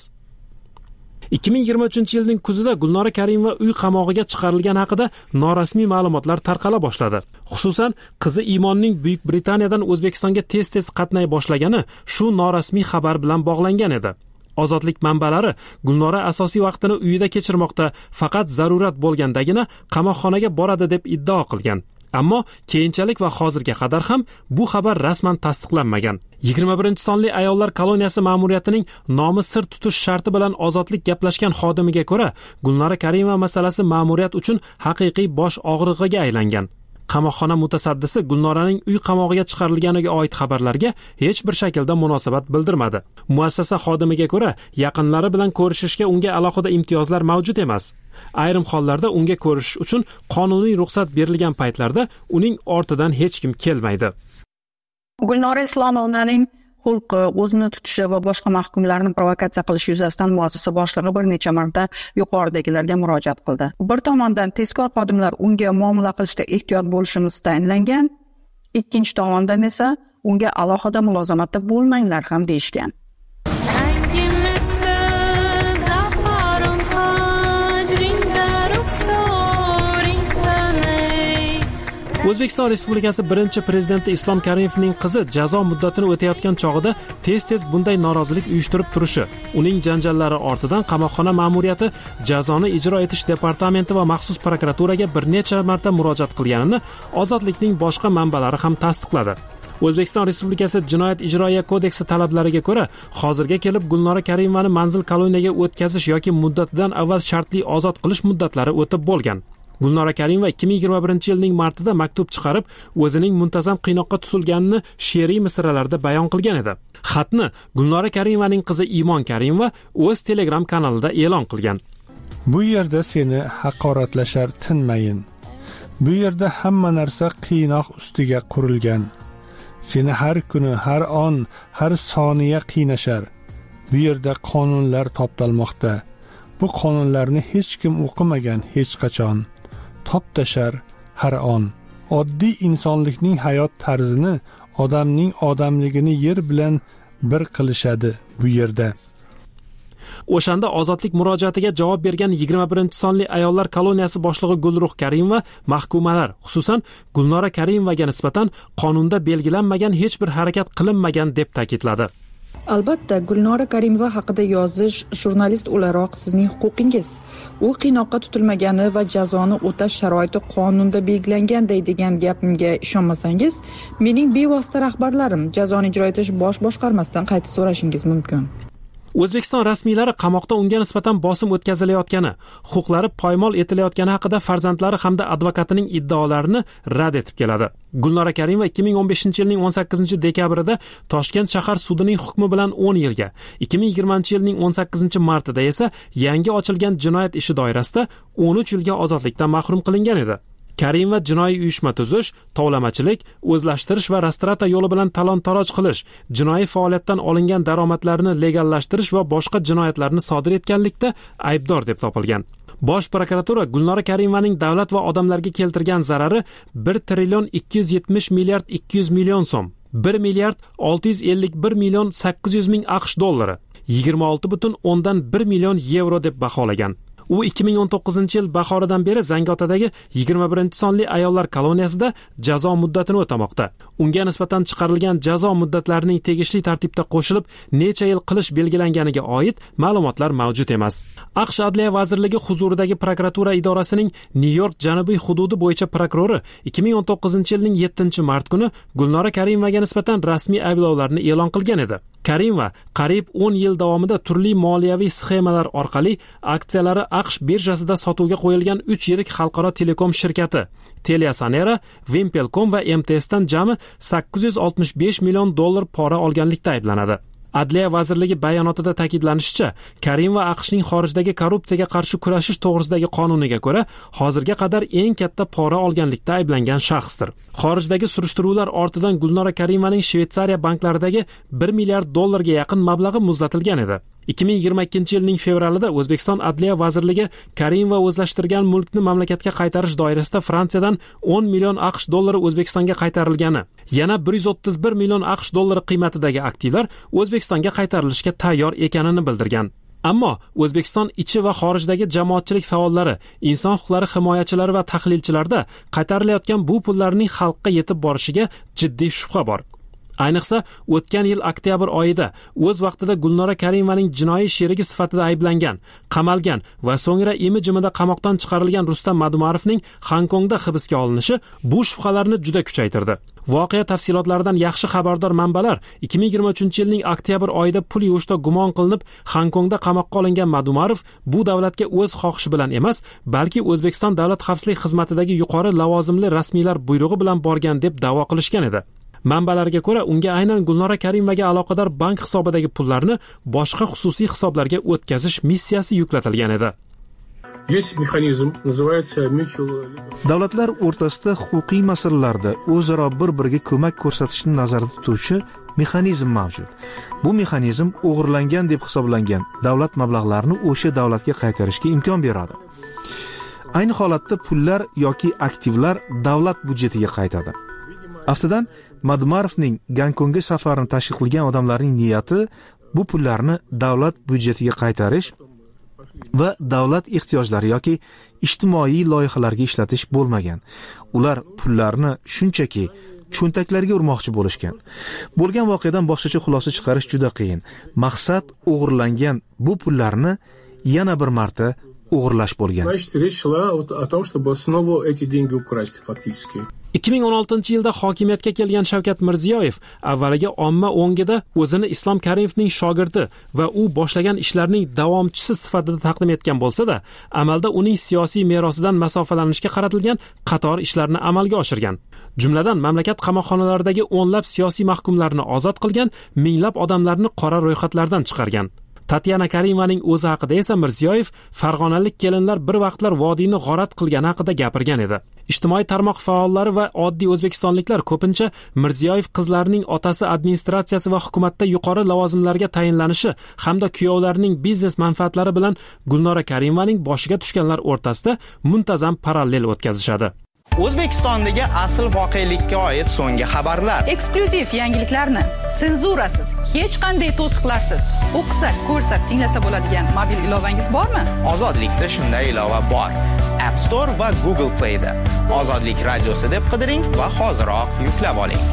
ikki ming yigirma uchinchi yilning kuzida Gulnora Karimova uy qamog'iga chiqarilgani haqida norasmiy ma'lumotlar tarqala boshladi. Xususan, qizi Imonning Buyuk Britaniyadan O'zbekistonga tez-tez qatnay boshlagani shu norasmiy xabar bilan bog'langan edi. Ozodlik manbalari Gulnora asosiy vaqtini uyida kechirmoqda, faqat zarurat bo'lgandagina qamoqxonaga boradi deb iddao qilgan. Ammo keyinchalik va hozirga qadar ham bu xabar rasman tasdiqlanmagan. yigirma birinchi sonli ayollar koloniyasi ma'muriyatining nomi sir tutish sharti bilan ozodlik gaplashgan xodimiga ko'ra, Gulnora Karimova masalasi ma'muriyat uchun haqiqiy bosh og'rig'iga aylangan. Qamoqxona mutasaddisi Gulnoraning uy qamog'iga chiqarilganiga oid xabarlarga hech bir shaklda munosabat bildirmadi. Muassasa xodimiga ko'ra, yaqinlari bilan ko'rishishga unga alohida imtiyozlar mavjud emas. Ayrim hollarda unga ko'rishish uchun qonuniy ruxsat berilgan paytlarda uning ortidan hech kim kelmaydi. Gulnora Islomovnaning xulqi, o'zini tutishi va boshqa mahkumlarni provokatsiya qilish yuzasidan muassasa boshlig'i bir necha marta yuqoridagilarga murojaat qildi. Bir tomondan tezkor xodimlar unga muomala qilishda ehtiyot bo'lishimiz tayinlangan, ikkinchi tomondan esa unga alohida mulozamatda bo'lmanglar ham deyishgan. O'zbekiston Respublikasi birinchi prezidenti Islom Karimovning qizi jazo muddatini o'tayotgan chog'ida tez-tez bunday norozilik uyushtirib turishi, uning janjallari ortidan qamoqxona ma'muriyati jazoni ijro etish departamenti va maxsus prokuraturaga bir necha marta murojaat qilganini Ozodlikning boshqa manbalari ham tasdiqladi. O'zbekiston Respublikasi Jinoyat ijroiya kodeksi talablariga ko'ra, hozirga kelib Gulnora Karimovani manzil koloniyaga o'tkazish yoki muddatidan avval shartli ozod qilish muddatlari o'tib bo'lgan. Gulnora Karimova ikki ming yigirma birinchi yilning martida maktub chiqarib, o'zining muntazam qiynoqqa tutilganini she'riy misralarda bayon qilgan edi. Xatni Gulnora Karimovaning qizi Imon Karimova o'z Telegram kanalida e'lon qilgan. Bu yerda seni haqoratlashar tinmayin. Bu yerda hamma narsa qiynoq ustiga qurilgan. Seni har kuni, har on, har soniya qiynashar. Bu yerda qonunlar toptalmoqda. Bu qonunlarni hech kim o'qimagan hech qachon. Toptashar har on. Oddiy insonlikning hayot tarzini, odamning odamligini yer bilan bir qilishadi bu yerda. O'shanda ozodlik murojaatiga javob bergan yigirma birinchi sonli ayollar koloniyasi boshlig'i Gulruh Karimova mahkumalar, xususan Gulnora Karimovaga nisbatan qonunda belgilanmagan hech bir harakat qilinmagan deb ta'kidladi. Albatta, Gulnora Karimova haqida yozish jurnalist o'laroq sizning huquqingiz. U qiynoqqa tutilmagani va jazoni o'tash sharoiti qonunda belgilangan deydigan gapimga ishonmasangiz, mening bevosita rahbarlarim jazoni ijro etish bosh boshqarmasidan qayta so'rashingiz mumkin. O'zbekiston rasmiylari qamoqda unga nisbatan bosim o'tkazilayotgani, huquqlari poymol etilayotgani haqida farzandlari hamda advokatining iddaolarini rad etib keladi. Gulnora Karimova ikki ming o'n beshinchi yilning o'n sakkizinchi dekabrida Toshkent shahar sudining hukmi bilan o'n yilga, ikki ming yigirmanchi yilning o'n sakkizinchi martida esa yangi ochilgan jinoyat ishi doirasida o'n uch yilga ozodlikdan mahrum qilingan edi. Karimova jinoiy uyushma tuzish, tovlamachilik, o'zlashtirish va restrata yo'li bilan talon-taroj qilish, jinoiy faoliyatdan olingan daromadlarni legallashtirish va boshqa jinoyatlarni sodir etganlikda aybdor deb topilgan. Bosh prokuratura Gulnora Karimovaning davlat va odamlarga keltirgan zarari bir trillion ikki yuz yetmish milliard ikki yuz million so'm, bir milliard olti yuz ellik bir million sakkiz yuz ming AQSh dollari, yigirma olti butun o'ndan bir million yevro deb baholagan. U ikki ming o'n to'qqizinchi yil bahoridan beri Zangiotadagi yigirma birinchi sonli ayollar koloniyasida jazo muddatini o'tamoqda. Unga nisbatan chiqarilgan jazo muddatlarining tegishli tartibda qo'shilib, necha yil qilish belgilanganiga oid ma'lumotlar mavjud emas. AQSh Adliya vazirligi huzuridagi prokuratura idorasining Nyu-York janubiy hududi bo'yicha prokurori ikki ming o'n to'qqizinchi yilning yettinchi mart kuni Gulnora Karimovaga nisbatan rasmiy ayblovlarni e'lon qilgan edi. Karimova qariyb o'n yil davomida turli moliyaviy sxemalar orqali aksiyalari AQSh birjasida sotuvga qo'yilgan uch yirik xalqaro telekom shirkati TeliaSonera, Wimpelcom va M T S dan jami sakkiz yuz oltmish besh million dollar pora olganlikda ayblanadi. Adliya vazirligi bayonotida ta'kidlanishicha, Karimova AQShning xorijdagi korrupsiyaga qarshi kurashish to'g'risidagi qonuniga ko'ra hozirga qadar eng katta pora olganlikda ayblangan shaxsdir. Xorijdagi surishtiruvlar ortidan Gulnora Karimovaning Shveysariya banklaridagi bir milliard dollarga yaqin mablag'i muzlatilgan edi. ikki ming yigirma ikkinchi yilning fevralida O'zbekiston Adliya vazirligi Karimova o'zlashtirgan mulkni mamlakatga qaytarish doirasida Fransiyadan o'n million AQSh dollari O'zbekistonga qaytarilgani, yana bir yuz o'ttiz bir million AQSh dollari qiymatidagi aktivlar O'zbekistonga qaytarilishga tayyor ekanini bildirgan. Ammo O'zbekiston ichi va xorijdagi jamoatchilik faollari, inson huquqlari himoyachilari va tahlilchilarda qaytarilayotgan bu pullarning xalqqa yetib borishiga jiddiy shubha bor. Ayniqsa, o'tgan yil oktyabr oyida o'z vaqtida Gulnora Karimovaning jinoiy sherigi sifatida ayblangan, qamalgan va so'ngra imi-jimida qamoqdan chiqarilgan Rustam Madumarovning Hongkongda hibsga olinishi bu shubhalarni juda kuchaytirdi. Voqea tafsilotlaridan yaxshi xabardor manbalar ikki ming yigirma uchinchi yilning oktyabr oyida pul yuvishda gumon qilinib Hongkongda qamoqqa olingan Madumarov bu davlatga o'z xohishi bilan emas, balki O'zbekiston Davlat xavfsizlik xizmatidagi yuqori lavozimli rasmiylar buyrug'i bilan borgan deb da'vo qilishgan edi. Manbalarga ko'ra, unga aynan Gulnora Karimovaga aloqador bank hisobidagi pullarni boshqa xususiy hisoblarga o'tkazish missiyasi yuklatilgan edi. Davlatlar o'rtasida huquqiy masalalarda o'zaro bir-biriga ko'mak ko'rsatishni nazarda tutuvchi mexanizm mavjud. Bu mexanizm o'g'irlangan deb hisoblangan davlat mablag'larini o'sha davlatga qaytarishga imkon beradi. Ayni holatda pullar yoki aktivlar davlat budjetiga qaytadi. Aftidan Madumarovning Gonkongga safarini tashkil qilgan odamlarning niyati bu pullarni davlat budjetiga qaytarish va davlat ehtiyojlari yoki ijtimoiy loyihalarga ishlatish bo'lmagan. Ular pullarni shunchaki cho'ntaklarga urmoqchi bo'lishgan. Bo'lgan voqeadan boshqacha xulosa chiqarish juda qiyin. Maqsad o'g'irlangan bu pullarni yana bir marta o'g'irlash bo'lgan. ikki ming o'n oltinchi yilda hokimiyatga kelgan Shavkat Mirziyoyev avvaliga omma o'ngida o'zini Islom Karimovning shogirdi va u boshlagan ishlarning davomchisi sifatida taqdim etgan bo'lsa-da, amalda uning siyosiy merosidan masofalanishga qaratilgan qator ishlarni amalga oshirgan. Jumladan, mamlakat qamoqxonalaridagi o'nlab siyosiy mahkumlarni ozod qilgan, minglab odamlarni qora ro'yxatlardan chiqargan. Tatyana Karimovaning o'zi haqida esa Mirziyoyev farg'onalik kelinlar bir vaqtlar vodiyni g'orat qilgani haqida gapirgan edi. Ijtimoiy tarmoq faollari va oddiy o'zbekistonliklar ko'pincha Mirziyoyev qizlarining otasi administratsiyasi va hukumatda yuqori lavozimlarga tayinlanishi hamda kuyovlarining biznes manfaatlari bilan Gulnora Karimovaning boshiga tushganlar o'rtasida muntazam parallel o'tkazishadi. O'zbekistondagi asl voqelikka oid so'nggi xabarlar, eksklyuziv yangiliklarni senzurasiz, hech qanday to'siqlarsiz o'qisak, ko'rsak, tinglasa bo'ladigan mobil ilovangiz bormi? Ozodlikda shunday ilova bor. App Store va Google Play da Ozodlik radiosi deb qidiring va hoziroq yuklab oling.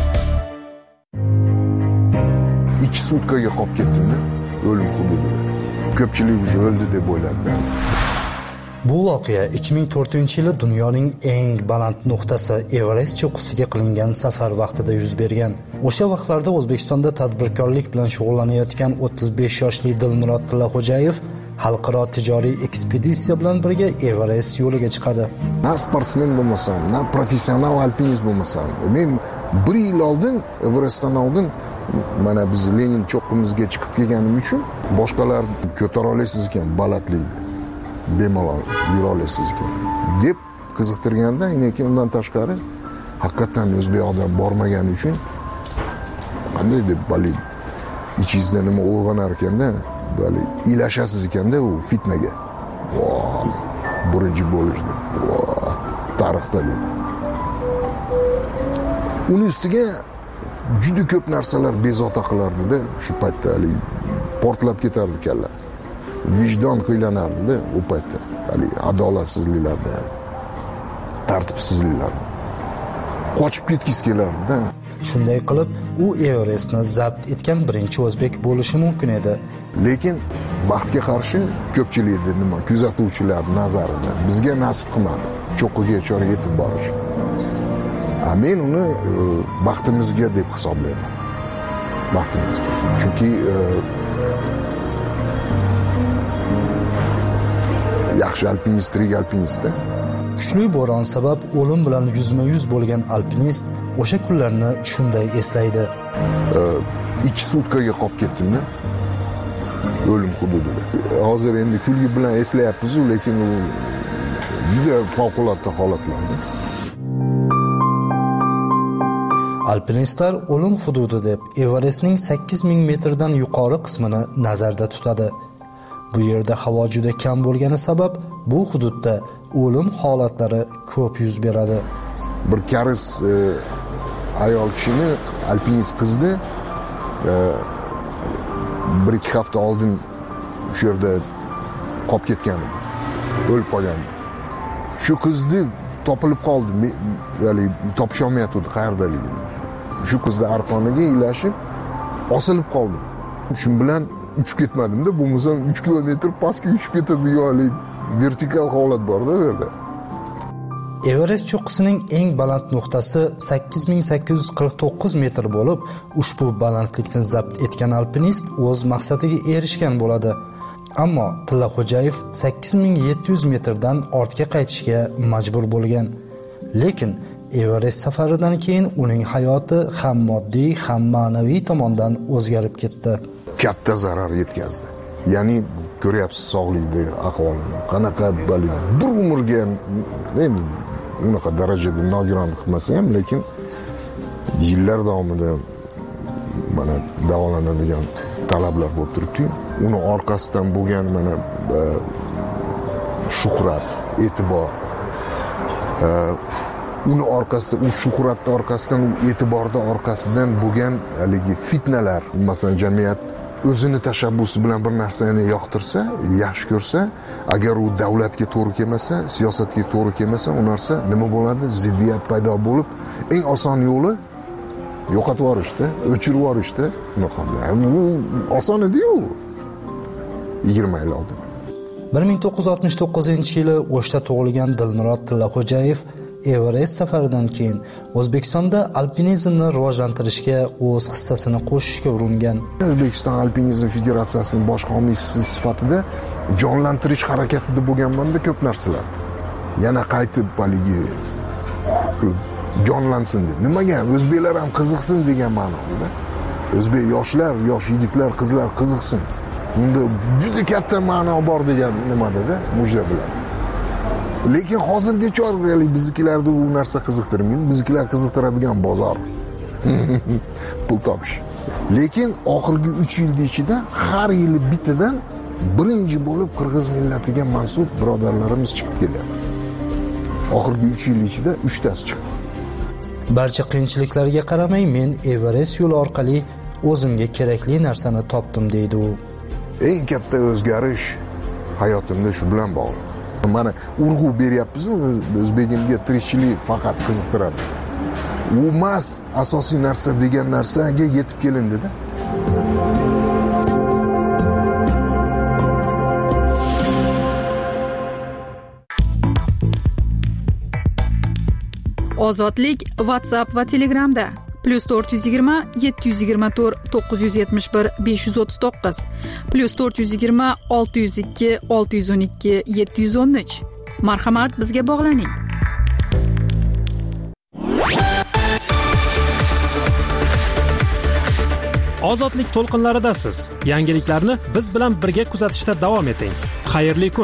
ikki sutkaga qolib ketdim-da, o'lim hududida. Ko'pchilik уже o'ldi deb o'yladi. Bu voqea ikki ming to'rtinchi yili dunyoning eng baland nuqtasi Everest cho'qqisiga qilingan safar vaqtida yuz bergan. O'sha vaqtlarda O'zbekistonda tadbirkorlik bilan shug'ullanayotgan o'ttiz besh yoshli Dilmurod Tillaxo'jayev xalqaro tijoriy ekspeditsiya bilan birga Everest yo'liga chiqadi. Na sportsmen bo'lmasam, na professional alpinist bo'lmasam, men bir yil oldin Everestdan oldin mana biz Lenin cho'qqimizga chiqib kelganim uchun boshqalar ko'tara olasiz ekan balandlikni. Bemalol yura olasiz ekan deb qiziqtirganda, lekin undan tashqari haqiqatan o'zbek odam bormagani uchun qanday deb bali ichingizda nima uyg'onar ekanda, bali ilashasiz ekanda u fitnaga. Voy, birinchi bo'lish deb. Voy, tarixda deb. Uning ustiga juda ko'p narsalar bezovta qilardi-da, shu paytda hali portlab ketardi kalla. Vijdon qiynanardi u paytda. Hali adolatsizliklarda, tartibsizliklarda. Qochib ketgis kelardi-da. Shunday qilib, u Everestni zabt etgan birinchi o'zbek bo'lishi mumkin edi. Lekin baxtga qarshi ko'pchilikda nima kuzatuvchilar nazarida bizga nasib qilmadi cho'qqiga chor yetib borish. Men uni baxtimizga deb hisoblayman. Baxtimizga. Chunki yaxshi alpinist, tirik alpinist. Kuchli bo'ron sabab o'lim bilan yuzma-yuz bo'lgan alpinist o'sha kunlarni shunday eslaydi. ikki sutkaga qolib ketdim-da. O'lim hududida. Hozir endi kulgi bilan eslayapmiz, lekin u juda favqulodda holatlardi. Alpinistlar o'lim hududi deb Everestning sakkiz ming metrdan yuqori qismini nazarda tutadi. Bu yerda havo juda kam bo'lgani sabab bu hududda o'lim holatlari ko'p yuz beradi. Bir karis e, ayol kishini alpinist qizni e, bir ikki hafta oldin shu yerda qolib ketgan edi. O'lib qolgan. Shu qizni topilib qoldi. Ya'ni topisha olmayotdi qayerdaligini. Shu qizni arqoniga ilashib osilib qoldi. Shun bilan uchib ketmadim-da, bo'lmasa uch kilometr pastga uchib ketadi, yo'li vertikal holat bor-da bu yerda. Everest cho'qqisining eng baland nuqtasi sakkiz ming sakkiz yuz qirq to'qqiz metr bo'lib, ushbu balandlikni zabt etgan alpinist o'z maqsadiga erishgan bo'ladi. Ammo Tillaxo'jayev sakkiz ming yetti yuz metrdan ortga qaytishga majbur bo'lgan. Lekin Everest safaridan keyin uning hayoti ham moddiy, ham ma'naviy tomondan o'zgarib ketdi. Katta zarar yetkazdi. Ya'ni ko'ryapsiz sog'likdagi ahvolini. Qanaqa bali bir umrga endi unaqa darajada nogiron qilmasa ham, lekin yillar davomida mana davolanadigan talablar bo'lib turibdi. Uni orqasidan bo'lgan mana shuhrat, e'tibor, uni orqasidan, u shuhratni orqasidan, u e'tiborda orqasidan bo'lgan haligi fitnalar, masalan jamiyat o'zini tashabbusi bilan bir narsani yoqtirsa, yaxshi ko'rsa, agar u davlatga to'g'ri kelmasa, siyosatga to'g'ri kelmasa, u narsa nima bo'ladi? Ziddiyat paydo bo'lib, eng oson yo'li yo'qotib yuborishda, o'chirib yuborishda. Bu oson edi-yu. yigirma yil oldin. bir ming to'qqiz yuz oltmish to'qqizinchi yili O'shda tug'ilgan Dilmurod Tillaxo'jayev Everest safaridan keyin O'zbekistonda alpinizmni rivojlantirishga o'z hissasini qo'shishga uringan. O'zbekiston Alpinizm Federatsiyasining bosh homiysi sifatida jonlantirish harakatida bo'lganman-da ko'p narsalar. Yana qaytib baligi jonlansin deb. Nimaga? O'zbeklar ham qiziqsin degan ma'noda. O'zbek yoshlar, yosh yigitlar, qizlar qiziqsin. Bunda juda katta ma'no bor degan nimada-da, mujda bilan. Lekin hozirgacha biznikilarda u narsa qiziqtirmaydi. Biznikilar qiziqtiradigan bozor. Pul topish. Lekin oxirgi uch yil ichida har yili bittadan birinchi bo'lib qirg'iz millatiga mansub birodarlarimiz chiqib kelyapti. Oxirgi uch yil ichida uchtasi chiqdi. Barcha qiyinchiliklarga qaramay men Everest yo'li orqali o'zimga kerakli narsani topdim deydi u. Eng katta o'zgarish hayotimda shu bilan bog'liq. Mana urg'u beryapmiz, o'zbegimga tirikchilik faqat qiziqtiradi. U emas asosiy narsa degan narsaga yetib kelindi-da. Ozodlik WhatsApp va Telegramda plus to'rt yuz yigirma yetti yuz yigirma to'rt to'qqiz yuz yetmish bir besh yuz o'ttiz to'qqiz plus to'rt yuz yigirma olti yuz ikki olti yuz o'n ikki yetti yuz o'n uch. Marhamat, bizga bog'laning. Ozodlik to'lqinlaridasiz. Yangiliklarni biz bilan birga kuzatishda davom eting. Xayrli kun.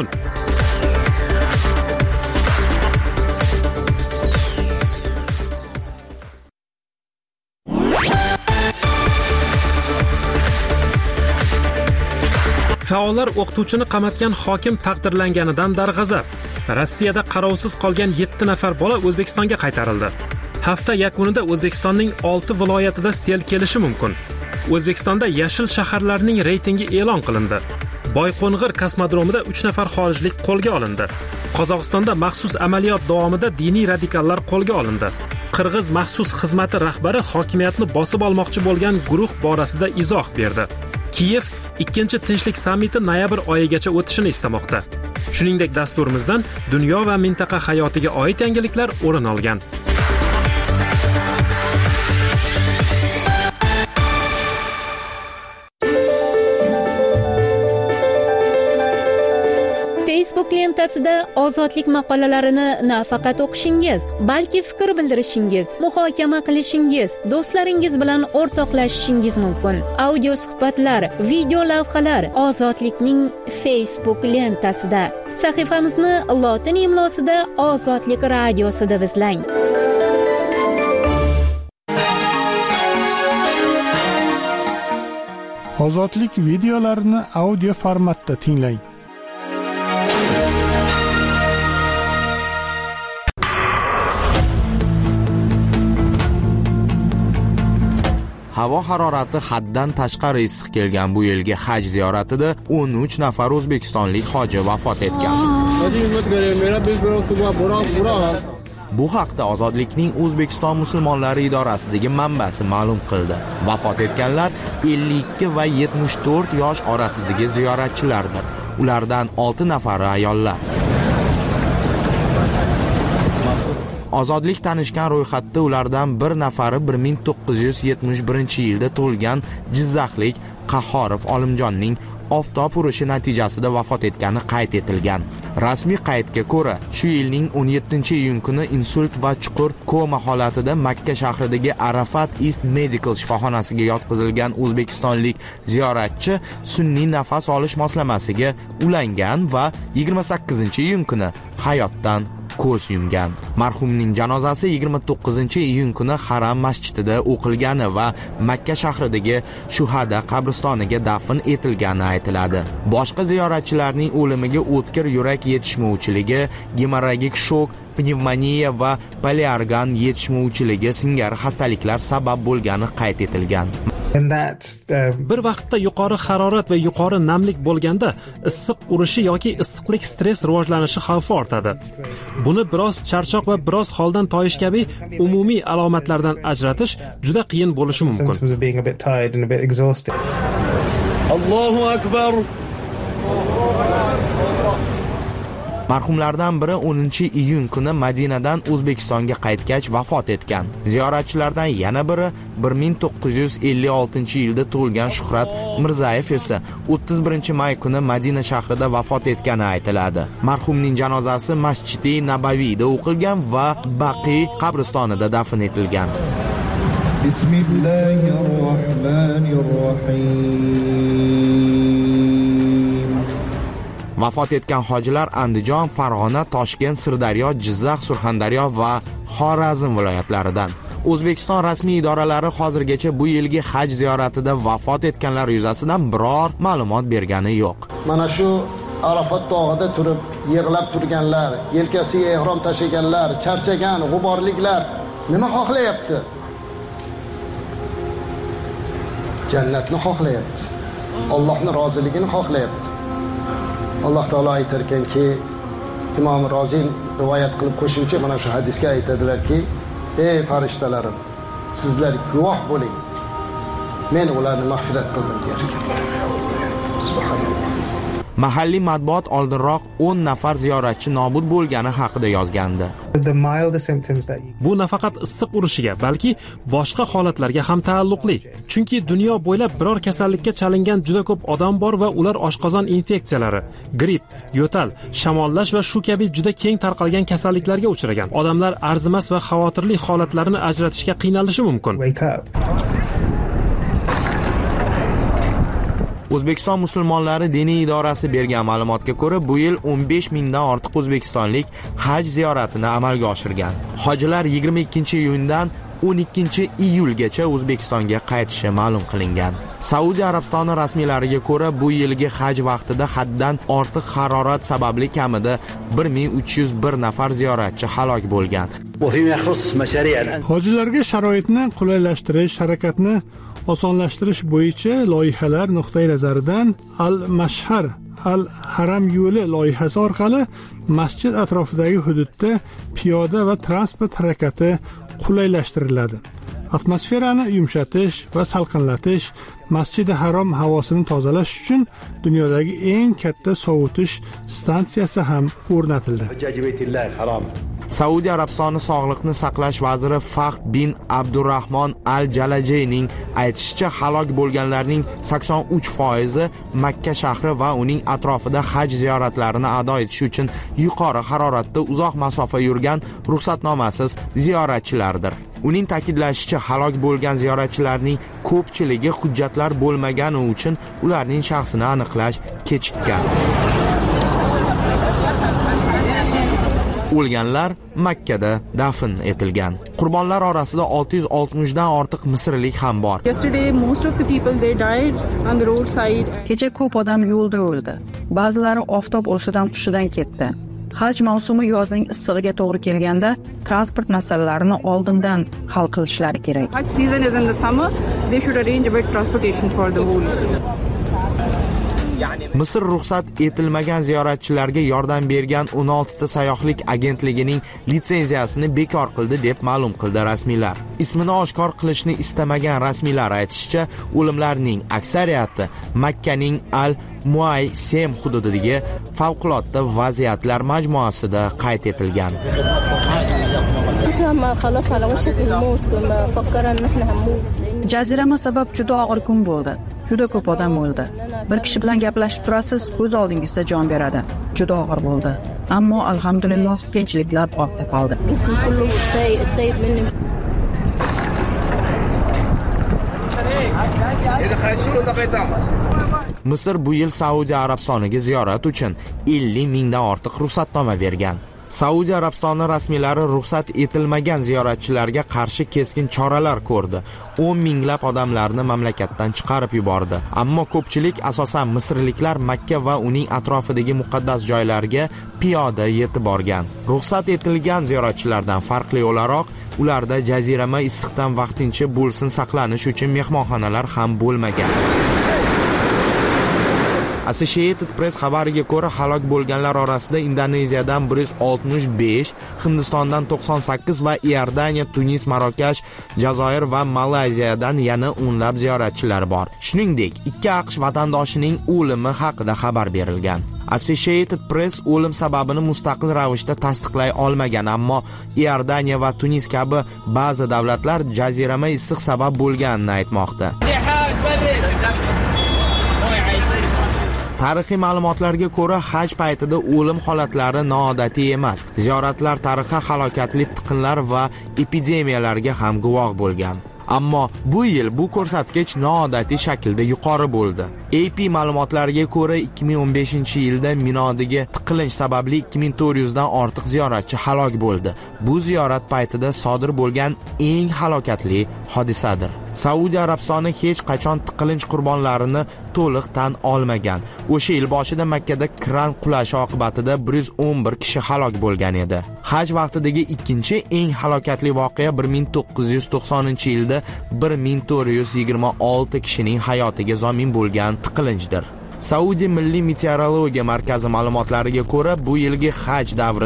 Faollar o'qituvchini qamatgan hokim taqdirlanganidan darg'azab. Rossiyada qarovsiz qolgan yetti nafar bola O'zbekistonga qaytarildi. Hafta yakunida O'zbekistonning olti viloyatida sel kelishi mumkin. O'zbekistonda yashil shaharlarning reytingi e'lon qilindi. Boyqo'ng'ir kosmodromida uch nafar xorijlik qo'lga olindi. Qozog'istonda maxsus amaliyot davomida diniy radikallar qo'lga olindi. Qirg'iz maxsus xizmati rahbari hokimiyatni bosib olmoqchi bo'lgan guruh borasida izoh berdi. Kiyev ikkinchi tinchlik sammiti noyabr oyigacha o'tishini istamoqda. Shuningdek, dasturimizdan dunyo va mintaqa hayotiga oid yangiliklar o'rin olgan. Facebook lentasida ozodlik maqolalarini nafaqat o'qishingiz, balki fikr bildirishingiz, muhokama qilishingiz, do'stlaringiz bilan o'rtoqlashishingiz mumkin. Audio suhbatlar, video lavhalar Ozodlikning Facebook lentasida. Sahifamizni lotin imlosida Ozodlik radiosi deb izlang. Ozodlik videolarini audio formatda tinglang. Havo harorati haddan tashqari issiq kelgan bu yilgi haj ziyoratida o'n uch nafar o'zbekistonlik hoji vafot etgan. Bu haqda Ozodlikning O'zbekiston musulmonlari idorasidagi manbasi ma'lum qildi. Vafot etganlar ellik ikki va yetmish to'rt yosh orasidagi ziyoratchilardir. Ulardan olti nafari ayollar. Ozodlik tanishgan ro'yxatda ulardan bir nafari bir ming to'qqiz yuz yetmish birinchi yilda tug'ilgan Jizzaxlik Qahhorov Olimjonning oftob urishi natijasida vafot etgani qayd etilgan. Rasmiy qaydga ko'ra, shu yilning o'n yettinchi iyun kuni insult va chuqur koma holatida Makka shahridagi Arafat East Medical shifoxonasiga yotqizilgan o'zbekistonlik ziyoratchi sun'iy nafas olish moslamasiga ulangan va yigirma sakkizinchi iyun kuni hayotdan ko'z yumgan. Marhumning janozasi yigirma to'qqizinchi iyun kuni Haram masjidida o'qilgani va Makka shahridagi Shuhada qabristoniga dafn etilgani aytiladi. Boshqa ziyoratchilarning o'limiga o'tkir yurak yetishmovchiligi, gemorragik shok, pnevmoniya va poliorgan yetishmovchiligi singari xastaliklar sabab bo'lgani qayd etilgan. Bir vaqtda yuqori harorat va yuqori namlik bo'lganda issiq urishi yoki issiqlik stress rivojlanishi xavfi ortadi. Buni biroz charchoq va biroz holdan toyish kabi umumiy alomatlardan ajratish juda qiyin bo'lishi mumkin. Allohu akbar. Marhumlardan biri o'ninchi iyun kuni Madinadan O'zbekistonga qaytgach vafot etgan. Ziyoratchilardan yana biri bir ming to'qqiz yuz ellik oltinchi yilda tug'ilgan Shuhrat Mirzayev esa o'ttiz birinchi may kuni Madina shahrida vafot etgani aytiladi. Marhumning janozasi Masjidi Nabaviyda o'qilgan va Baqi qabristonida dafn etilgan. Bismillahirrohmanirrohim. Vafot etgan hojilar Andijon, Farg'ona, Toshkent, Sirdaryo, Jizzax, Surxondaryo va Xorazm viloyatlaridan. O'zbekiston rasmiy idoralari hozirgacha bu yilgi haj ziyoratida vafot etganlar yuzasidan biror ma'lumot bergani yo'q. Mana shu Arafat tog'ida turib yig'lab turganlar, yelkasiga ehrom tashiganlar, charchagan, g'uborliklar nima xohlayapti? Jannatni xohlayapti. Allohning roziligini xohlayapti. Alloh taolo aytar ekanki, Imom Rozi rivoyat qilib qo'shuvchi mana shu hadisga aytadilarki, ey farishtalarim, sizlar guvoh bo'ling. Men ularni mag'firat qildim der ekan. Subhanalloh. Mahalliy matbuot oldinroq o'n nafar ziyoratchi nobud bo'lgani haqida yozgandi. Bu nafaqat issiq urishiga, balki boshqa holatlarga ham taalluqli. Chunki dunyo bo'ylab biror kasallikka chalingan juda ko'p odam bor va ular oshqozon infeksiyalari, gripp, yo'tal, shamollash va shu kabi juda keng tarqalgan kasalliklarga uchragan. Odamlar arzimas va xavotirli holatlarni ajratishga qiynalishi mumkin. O'zbekiston musulmonlari diniy idorasi bergan ma'lumotga ko'ra, bu yil o'n besh mingdan ortiq o'zbekistonlik haj ziyoratini amalga oshirgan. Hojilar yigirma ikkinchi iyundan o'n ikkinchi iyulgacha O'zbekistonga qaytishi ma'lum qilingan. Saudiya Arabistoni rasmiylariga ko'ra, bu yilgi haj vaqtida haddan ortiq harorat sababli kamida bir ming uch yuz bir nafar ziyoratchi halok bo'lgan. Hojilarga sharoitni qulaylashtirish, harakatni osonlashtirish bo'yicha loyihalar nuqtai nazaridan Al-Mashhar Al-Haram yo'li loyihasi orqali masjid atrofidagi hududda piyoda va transport harakati qulaylashtiriladi. Atmosferani yumshatish va salqinlatish, Masjidi Harom havosini tozalash uchun dunyodagi eng katta sovutish stansiyasi ham o'rnatildi. Saudiya Arabistoni Sog'liqni saqlash vaziri Fahd bin Abdurrahmon Al-Jalajeyning aytishicha, halok bo'lganlarning sakson uch foizi Makka shahri va uning atrofida haj ziyoratlarini ado etish uchun yuqori haroratda uzoq masofa yurgan ruxsatnomasiz ziyoratchilardir. Uning ta'kidlashicha, halok bo'lgan ziyoratchilarning ko'pchiligi hujjatlar bo'lmagani uchun ularning shaxsini aniqlash kechikkan. O'lganlar Makkada dafn etilgan. Qurbonlar orasida olti yuz oltmishdan ortiq misrlik ham bor. Kecha ko'p odam yo'lda o'ldi. Ba'zilari oftob urishidan hushidan ketdi. Haj mavsumi yozning issig'iga to'g'ri kelganda transport masalalarini oldindan hal qilishlari kerak. Haj season is in the summer, they should arrange a bit transportation for the whole. Misr ruxsat etilmagan ziyoratchilarga yordam bergan o'n olti ta sayyohlik agentligining litsenziyasini bekor qildi deb ma'lum qildi rasmiylar. Ismini oshkor qilishni istamagan rasmiylar aytishicha, o'limlarning aksariyati Makkaning Al-Muaysem hududidagi favqulodda vaziyatlar majmuasida qayd etilgan. Jazirama sabab juda og'ir kun bo'ldi. Juda ko'p odam o'ldi. Bir kishi bilan gaplashib turasiz, ko'z oldingizda jon beradi. Juda og'ir bo'ldi. Ammo alhamdulillah tinchliklar ortda qoldi. Misr bu yil Saudiya Arabistoniga ziyorat uchun ellik mingdan ortiq ruxsatnoma bergan. Saudiya Arabistoni rasmiylari ruxsat etilmagan ziyoratchilarga qarshi keskin choralar ko'rdi. o'n minglab odamlarni mamlakatdan chiqarib yubordi. Ammo ko'pchilik, asosan misrliklar, Makka va uning atrofidagi muqaddas joylarga piyoda yetib borgan. Ruxsat etilgan ziyoratchilardan farqli o'laroq, ularda jazirama issiqdan vaqtincha bo'lsin saqlanish uchun mehmonxonalar ham bo'lmagan. Associated Press xabariga ko'ra, halok bo'lganlar orasida Indoneziyadan bir yuz oltmish besh, Hindistondan to'qson sakkiz va Iordaniya, Tunis, Marokash, Jazoir va Malayziyadan yana o'nlab ziyoratchilar bor. Shuningdek, ikki AQSh vatandoshining o'limi haqida xabar berilgan. Associated Press o'lim sababini mustaqil ravishda tasdiqlay olmagan, ammo Iordaniya va Tunis kabi ba'zi davlatlar jazirama issiq sabab bo'lganini aytmoqda. Tarixiy ma'lumotlarga ko'ra, haj paytida o'lim holatlari noodatiy emas. Ziyoratlar tarixi halokatli tiqinlar va epidemiyalarga ham guvoh bo'lgan. Ammo bu yil bu ko'rsatkich noodatiy shaklda yuqori bo'ldi. A P ma'lumotlariga ko'ra, ikki ming o'n beshinchi yilda Minodagi tiqilinch sababli ikki ming to'rt yuz dan ortiq ziyoratchi halok bo'ldi. Bu ziyorat paytida sodir bo'lgan eng halokatli hodisadir. Saudiya Arabistoni hech qachon tiqilinch qurbonlarini to'liq tan olmagan. O'sha yil boshida Makkada kran qulashi oqibatida bir yuz o'n bir kishi halok bo'lgan edi. Haj vaqtidagi ikkinchi eng halokatli voqea bir ming to'qqiz yuz to'qsoninchi yilda bir ming to'rt yuz yigirma olti kishining hayotiga zomin bo'lgan tiqilinchdir. Saudiya Milliy meteorologiya markazi ma'lumotlariga ko'ra, bu yilgi haj davrida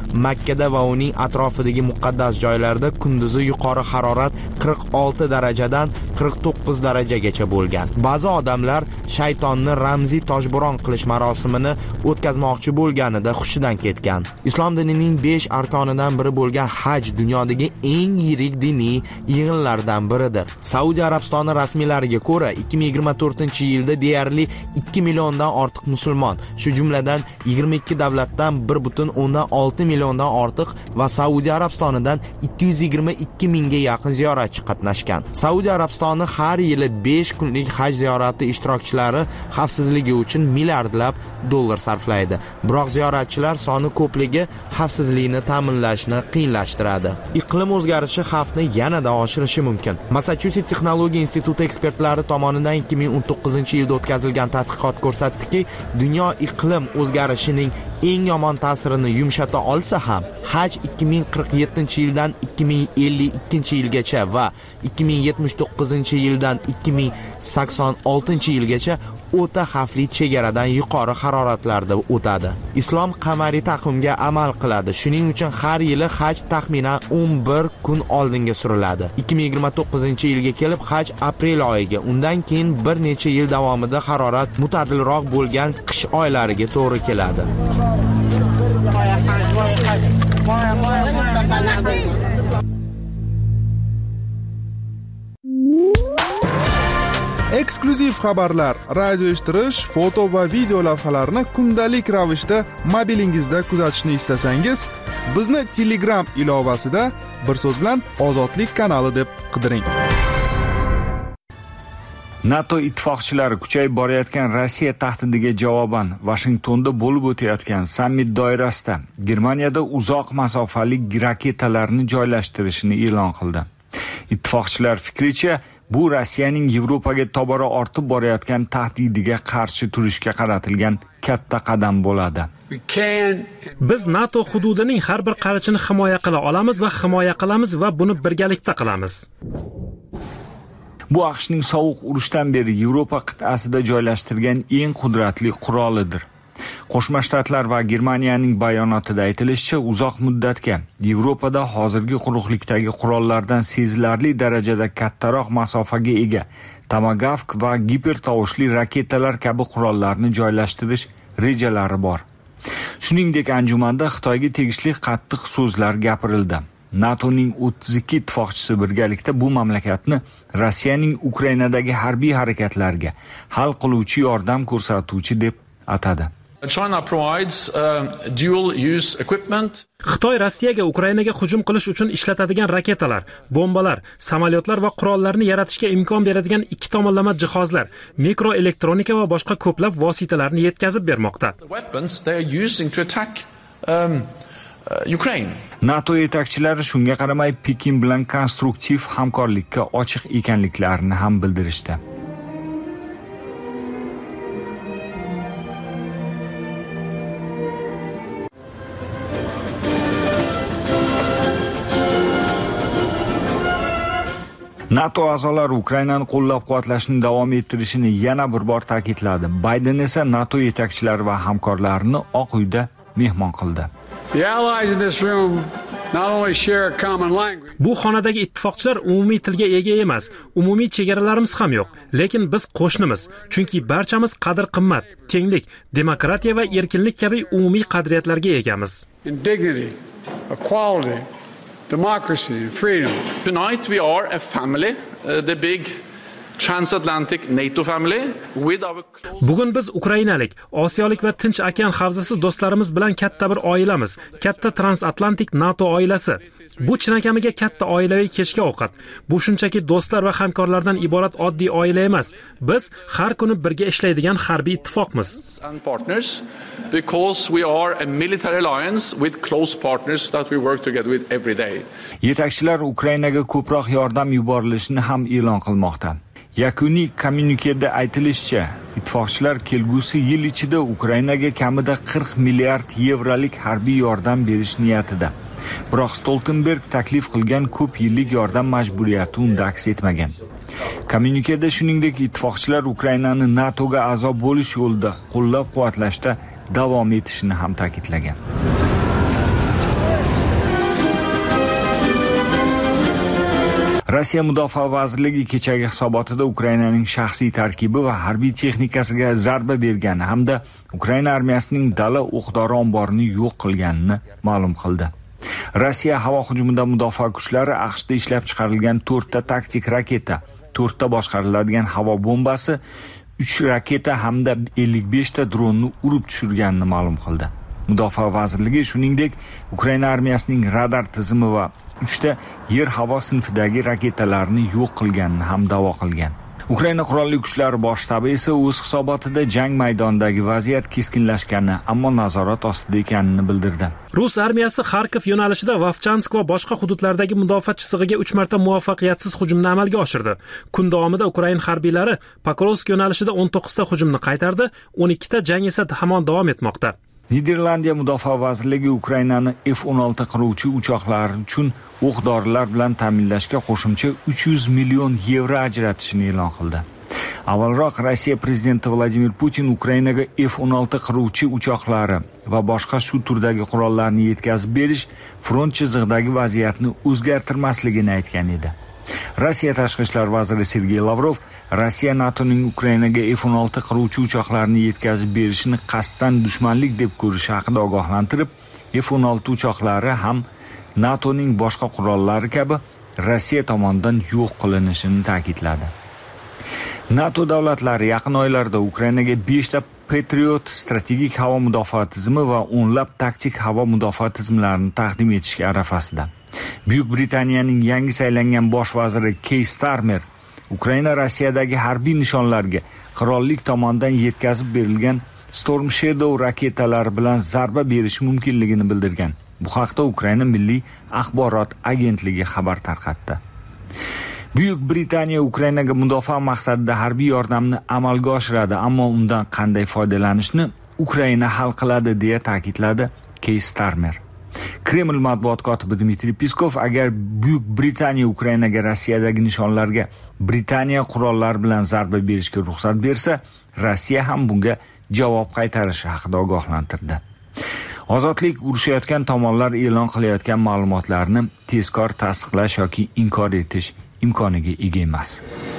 Makkada va uning atrofidagi muqaddas joylarda kunduzi yuqori harorat qirq olti darajadan qirq to'qqiz darajagacha bo'lgan. Ba'zi odamlar shaytonni ramziy toshbo'ron qilish marosimini o'tkazmoqchi bo'lganida hushidan ketgan. Islom dinining besh arkonidan biri bo'lgan haj dunyodagi eng yirik diniy yig'inlardan biridir. Saudiya Arabistoni rasmiylariga ko'ra, ikki ming yigirma to'rtinchi yilda deyarli ikki milliondan ortiq musulmon, shu jumladan yigirma ikki davlatdan bir butun o'ndan olti milliondan ortiq va Saudiya Arabistonidan ikki yuz yigirma ikki mingga yaqin ziyoratchi qatnashgan. Saudiya Arabistoni har yili besh kunlik haj ziyorati ishtirokchilari xavfsizligi uchun milliardlab dollar sarflaydi. Biroq ziyoratchilar soni ko'pligi xavfsizlikni ta'minlashni qiyinlashtiradi. Iqlim o'zgarishi xavfni yanada oshirishi mumkin. Massachusetts Texnologiya instituti ekspertlari tomonidan ikki ming o'n to'qqizinchi yilda o'tkazilgan tadqiqot ko'rsatdiki, dunyo iqlim o'zgarishining eng yomon ta'sirini yumshata olsa ham, haj ikki ming qirq yettinchi yildan ikki ming ellik ikkinchi yilgacha va ikki ming yetmish to'qqizinchi yildan ikki ming sakson oltinchi yilgacha o'ta xavfli chegaradan yuqori haroratlarda o'tadi. Islom qamariy taqvimga amal qiladi. Shuning uchun har yili haj taxminan o'n bir kun oldinga suriladi. ikki ming yigirma to'qqizinchi yilga kelib haj aprel oyiga, undan keyin bir necha yil davomida harorat mutadilroq bo'lgan qish oylariga to'g'ri keladi. Eksklyuziv xabarlar, radio eshittirish, foto va video lavhalarni kundalik ravishda mobilingizda kuzatishni istasangiz, bizni Telegram ilovasida bir so'z bilan Ozodlik kanali deb qidiring. NATO ittifoqchilari kuchayib borayotgan Rossiya tahdidiga javoban Washingtonda bo'lib o'tayotgan sammit doirasida Germaniyada uzoq masofali raketalarni joylashtirishini e'lon qildi. Ittifoqchilar fikricha, bu Rossiyaning Yevropaga tobora ortib borayotgan tahdidiga qarshi turishga qaratilgan katta qadam bo'ladi. Biz NATO hududining har bir qarichini himoya qila olamiz va himoya qilamiz va buni birgalikda qilamiz. Bu AQShning sovuq urushdan beri Yevropa qit'asida joylashtirgan eng qudratli qurolidir. Qo'shma Shtatlar va Germaniyaning bayonotida aytilishicha, uzoq muddatga Yevropada hozirgi quruqlikdagi qurollardan sezilarli darajada kattaroq masofaga ega Tomahawk va gipertovushli raketalar kabi qurollarni joylashtirish rejalari bor. Shuningdek, anjumanda Xitoyga tegishli qattiq so'zlar gapirildi. NATOning o'ttiz ikki ittifoqchisi birgalikda bu mamlakatni Rossiyaning Ukrainadagi harbiy harakatlarga hal qiluvchi yordam ko'rsatuvchi deb atadi. China provides uh, dual use equipment. Xitoy Rossiyaga Ukrainaga hujum qilish uchun ishlatadigan raketalar, bombalar, samolyotlar va qurollarni yaratishga imkon beradigan ikki tomonlama jihozlar, mikroelektronika va boshqa ko'plab vositalarni yetkazib bermoqda. Weapons they are using to attack um, uh, Ukraine. NATO yetakchilari shunga qaramay Pekin bilan konstruktiv hamkorlikka ochiq ekanliklarini ham bildirishdi. NATO a'zolari Ukrainani qo'llab-quvvatlashni davom ettirishini yana bir bor ta'kidladi. Bayden esa NATO yetakchilari va hamkorlarini Oq uyda mehmon qildi. Bu xonadagi ittifoqchilar umumiy tilga ega emas, umumiy chegaralarimiz ham yo'q, lekin biz qo'shnimiz, chunki barchamiz qadr-qimmat, tenglik, demokratiya va erkinlik kabi umumiy qadriyatlarga egamiz. Equality, democracy and freedom. Tonight we are a family, uh, the big transatlantic NATO family with our Bugun biz Ukrainalik, Osiyolik va Tinch okean havzasi do'stlarimiz bilan katta bir oilamiz, katta transatlantik NATO oilasi. Bu chinakamiga katta oilaviy kechki ovqat. Bu shunchaki do'stlar va hamkorlardan iborat oddiy oila emas. Biz har kuni birga ishlaydigan harbiy ittifoqmiz. And partners because we are a military alliance with close partners that we work together with every day. Yetakchilar Ukrainaga ko'proq yordam yuborilishini ham e'lon qilmoqda. Yakuniy kommunikeda aytilishicha, ittifoqchilar kelgusi yil ichida Ukrainaga kamida qirq milliard yevrolik harbiy yordam berish niyatida. Biroq Stoltenberg taklif qilgan ko'p yillik yordam majburiyati unda aks etmagan. Kommunikeda shuningdek ittifoqchilar Ukrainani NATOga a'zo bo'lish yo'lida qo'llab-quvvatlashda davom etishini ham ta'kidlagan. Rossiya Mudofaa vazirligi kechagi hisobotida Ukrainaning shaxsiy tarkibi va harbiy texnikasiga zarba bergani hamda Ukraina armiyasining dala o'q-dori omborini yo'q qilganini ma'lum qildi. Rossiya havo hujumida mudofaa kuchlari AQShda ishlab chiqarilgan to'rtta taktik raketa, to'rtta boshqariladigan havo bombasi, uch raketa hamda ellik besh ta dronni urib tushirganini ma'lum qildi. Mudofaa vazirligi shuningdek Ukraina armiyasining radar tizimi va uchta yer-havo sinfidagi raketalarni yo'q qilganini ham da'vo qilgan. Ukraina qurolli kuchlari bosh shtabi esa o'z hisobotida jang maydonidagi vaziyat keskinlashganini, ammo nazorat ostida ekanini bildirdi. Rus armiyasi Xarkov yo'nalishida Vovchansk va boshqa hududlardagi mudofaa chizig'iga uch marta muvaffaqiyatsiz hujumni amalga oshirdi. Kun davomida Ukraina harbiylari Pokrovsk yo'nalishida o'n to'qqiz ta hujumni qaytardi, o'n ikki ta jang esa hamon davom etmoqda. Niderlandiya mudofaa vazirligi Ukrainani F o'n olti qiruvchi uchoqlar uchun o'q-dorilar bilan ta'minlashga qo'shimcha uch yuz million yevro ajratishini e'lon qildi. Avvalroq Rossiya prezidenti Vladimir Putin Ukrainaga F o'n olti qiruvchi uchoqlari va boshqa shu turdagi qurollarni yetkazib berish front chizig'idagi vaziyatni o'zgartirmasligini aytgan edi. Rossiya tashqi ishlar vaziri Sergey Lavrov Rossiya NATOning Ukrainaga F o'n olti qiruvchi uchoqlarni yetkazib berishini qasddan dushmanlik deb ko'rishi haqida ogohlantirib, F o'n olti uchoqlari ham NATOning boshqa qurollari kabi Rossiya tomonidan yo'q qilinishini ta'kidladi. NATO davlatlari yaqin oylarda Ukrainaga besh ta Patriot strategik havo mudofaa tizimi va o'nlab taktik havo mudofaa tizimlarini taqdim etishga arafasida. Buyuk Britaniyaning yangi saylangan bosh vaziri Keir Starmer Ukraina Rossiyadagi harbiy nishonlarga qirollik tomonidan yetkazib berilgan Storm Shadow raketalari bilan zarba berish mumkinligini bildirgan. Bu haqda Ukraina Milliy axborot agentligi xabar tarqatdi. Buyuk Britaniya Ukrainaga mudofaa maqsadida harbiy yordamni amalga oshiradi, ammo undan qanday foydalanishni Ukraina hal qiladi deya ta'kidladi Keir Starmer. Kreml matbuot kotibi Dmitriy Peskov agar Buyuk Britaniya Ukrainaga Rossiyadagi nishonlarga Britaniya qurollari bilan zarba berishga ruxsat bersa, Rossiya ham bunga javob qaytarishi haqida ogohlantirdi. Ozodlik urushayotgan tomonlar e'lon qilayotgan ma'lumotlarni tezkor tasdiqlash yoki inkor etish imkoniga ega emas.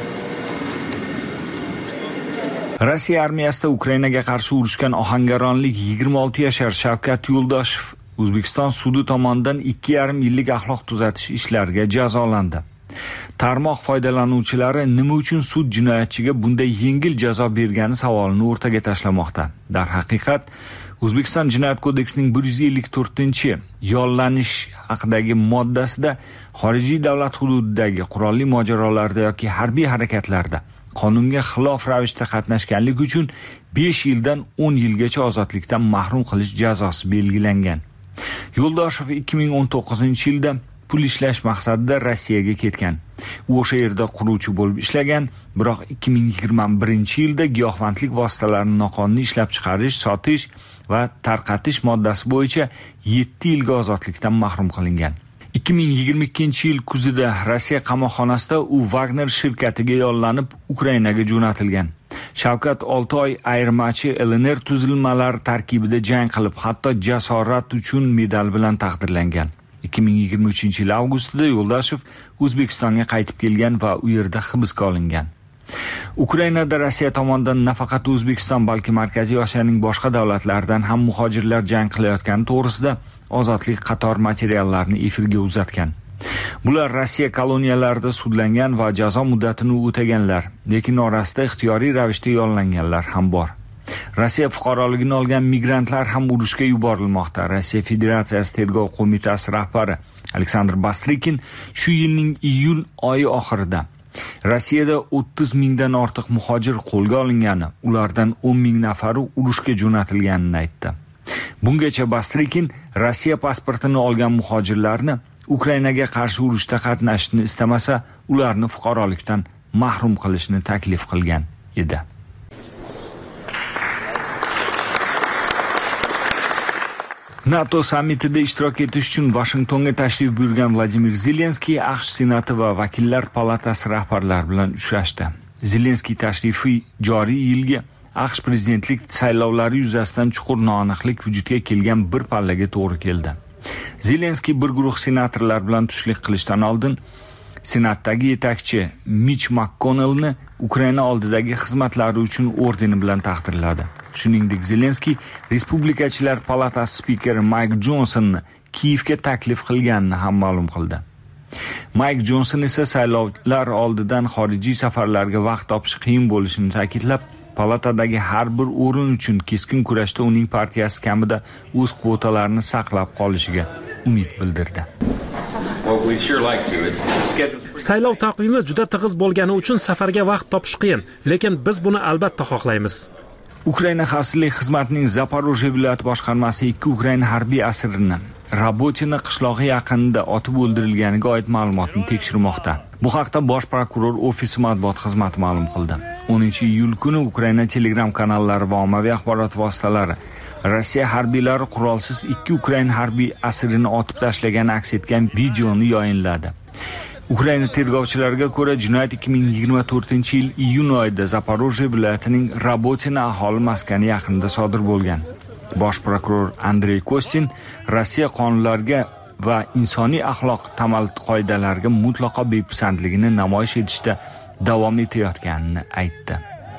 Rossiya armiyasida Ukrainaga qarshi urushgan ohangaronlik yigirma olti yashar Shavkat Yo'ldoshev O'zbekiston sudi tomonidan ikki yarim yillik axloq tuzatish ishlariga jazolandi. Tarmoq foydalanuvchilari nima uchun sud jinoyatchiga bunday yengil jazo bergani savolini o'rtaga tashlamoqda. Dar haqiqat, O'zbekiston Jinoyat kodeksining bir yuz ellik to'rtinchi yollanish haqidagi moddasida xorijiy davlat hududidagi qurolli mojarolarda yoki harbiy harakatlarda qonunga xilof ravishda qatnashganlik uchun besh yildan o'n yilgacha ozodlikdan mahrum qilish jazosi belgilangan. Yo'ldoshev ikki ming o'n to'qqizinchi yilda pul ishlash maqsadida Rossiyaga ketgan. U o'sha yerda quruvchi bo'lib ishlagan, biroq ikki ming yigirma birinchi yilda giyohvandlik vositalarini noqonuniy ishlab chiqarish, sotish va tarqatish moddasi bo'yicha yetti yilga ozodlikdan mahrum qilingan. ikki ming yigirma ikkinchi yil kuzida Rossiya qamoqxonasida u Wagner shirkatiga yollanib Ukrainaga jo'natilgan. Shavkat olti oy ayirmachi L N R tuzilmalari tarkibida jang qilib, hatto jasorat uchun medal bilan taqdirlangan. ikki ming yigirma uchinchi yil avgustida Yo'ldoshev O'zbekistonga qaytib kelgan va u yerda hibsga olingan. Ukrainada Rossiya tomonidan nafaqat O'zbekiston, balki Markaziy Osiyoning boshqa davlatlaridan ham muhojirlar jang qilayotgani to'g'risida Ozodlik qator materiallarni efirga uzatgan. Bular Rossiya koloniyalarida sudlangan va jazo muddatini o'taganlar, lekin orasida ixtiyoriy ravishda yollanganlar ham bor. Rossiya fuqaroligini olgan migrantlar ham urushga yuborilmoqda. Rossiya Federatsiyasi tergov qo'mitasi rahbari Aleksandr Bastrikin shu yilning iyul oyi oxirida Rossiyada o'ttiz mingdan ortiq muhojir qo'lga olingani, ulardan o'n ming nafari urushga jo'natilganini aytdi. Bungacha Bastrikin Rossiya pasportini olgan muhojirlarni Ukrainaga qarshi urushda qatnashishni istamasa, ularni fuqarolikdan mahrum qilishni taklif qilgan edi. NATO sammitida ishtirok etish uchun Washingtonga tashrif buyurgan Vladimir Zelenskiy AQSh Senati va Vakillar palatasi rahbarlari bilan uchrashdi. Zelenskiy tashrifi joriy yilgi AQSh prezidentlik saylovlari yuzasidan chuqur noaniqlik vujudga kelgan bir pallaga to'g'ri keldi. Zelenskiy bir guruh senatorlar bilan tushlik qilishdan oldin Senatdagi yetakchi Mitch McConnellni Ukraina oldidagi xizmatlari uchun ordeni bilan taqdirladi. Shuningdek, Zelenskiy Respublikachilar palatasi spikeri Mike Johnsonni Kiyevga taklif qilganini ham ma'lum qildi. Mike Johnson esa saylovlar oldidan xorijiy safarlarga vaqt topish qiyin bo'lishini ta'kidlab, palatadagi har bir o'rin uchun keskin kurashda uning partiyasi kamida o'z kvotalarini saqlab qolishiga umid bildirdi. Saylov taqvimi juda tig'iz bo'lgani uchun safarga vaqt topish qiyin, lekin biz buni albatta xohlaymiz. Ukraina xavfsizlik xizmatining Zaporojye viloyat boshqarmasi ikki Ukraina harbiy asirini Rabotina qishlog'i yaqinida otib o'ldirilganiga oid ma'lumotni tekshirmoqda. Bu haqda Bosh prokuror ofisi matbuot xizmati ma'lum qildi. o'ninchi iyul kuni Ukraina Telegram kanallari va ommaviy axborot vositalari Rossiya harbiylari qurolsiz ikki Ukraina harbiy asirini otib tashlagani aks etgan videoni yayinladi. Ukraina tergovchilariga ko'ra, jinoyat ikki ming yigirma to'rtinchi yil iyun oyida Zaporojye viloyatining Rabotina aholi maskani yaqinida sodir bo'lgan. Bosh prokuror Andrey Kostin Rossiya qonunlariga va insoniy axloq tamal qoidalariga mutlaqo bepisandligini namoyish etishda davom etayotganini aytdi.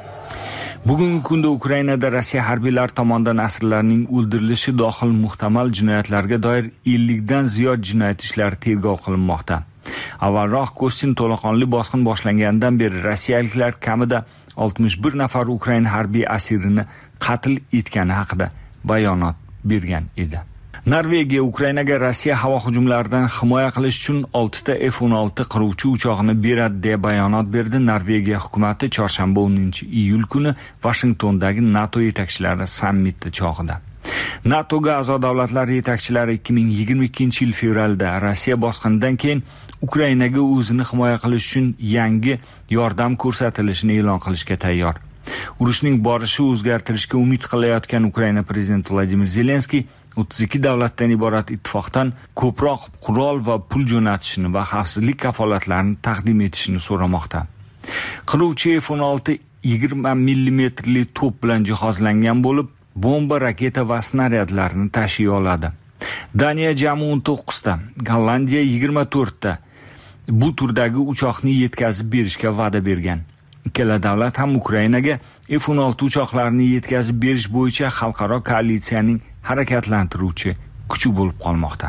Bugungi kunda Ukrainada Rossiya harbiylari tomonidan asirlarning o'ldirilishi dohil muhtamal jinoyatlarga doir ellik dan ziyod jinoyat ishlari tergov qilinmoqda. Avvalroq Kostin to'laqonli bosqin boshlangandan beri rossiyaliklar kamida oltmish bir nafar Ukraina harbiy asirini qatl etgani haqida bayonot bergan edi. Norvegiya Ukrainaga Rossiya havo hujumlaridan himoya qilish uchun olti ta F o'n olti qiruvchi uchoqni beradi deb bayonot berdi. Norvegiya hukumatı chorshanba o'ninchi iyul kuni Washingtondagi NATO yetakchilari sammiti chog'ida. NATOga a'zo davlatlar yetakchilari ikki ming yigirma ikkinchi yil fevralda Rossiya bosqinidan keyin Ukrainaga o'zini himoya qilish uchun yangi yordam ko'rsatilishini e'lon qilishga tayyor. Urushning borishi o'zgartirishga umid qilayotgan Ukraina prezidenti Vladimir Zelenskiy o'ttiz ikki davlatdan iborat ittifoqdan ko'proq qurol va pul jo'natishini va xavfsizlik kafolatlarini taqdim etishini so'ramoqda. Qiruvchi F o'n olti yigirma millimetrli to'p bilan jihozlangan bo'lib, bomba, raketa va snaryadlarni tashiy oladi. Daniya jami o'n to'qqiz ta, Gollandiya yigirma to'rt ta bu turdagi uchoqni yetkazib berishga va'da bergan. Ikkala davlat ham Ukrainaga F o'n olti uchoqlarini yetkazib berish bo'yicha xalqaro koalitsiyaning harakatlantiruvchi kuchi bo'lib qolmoqda.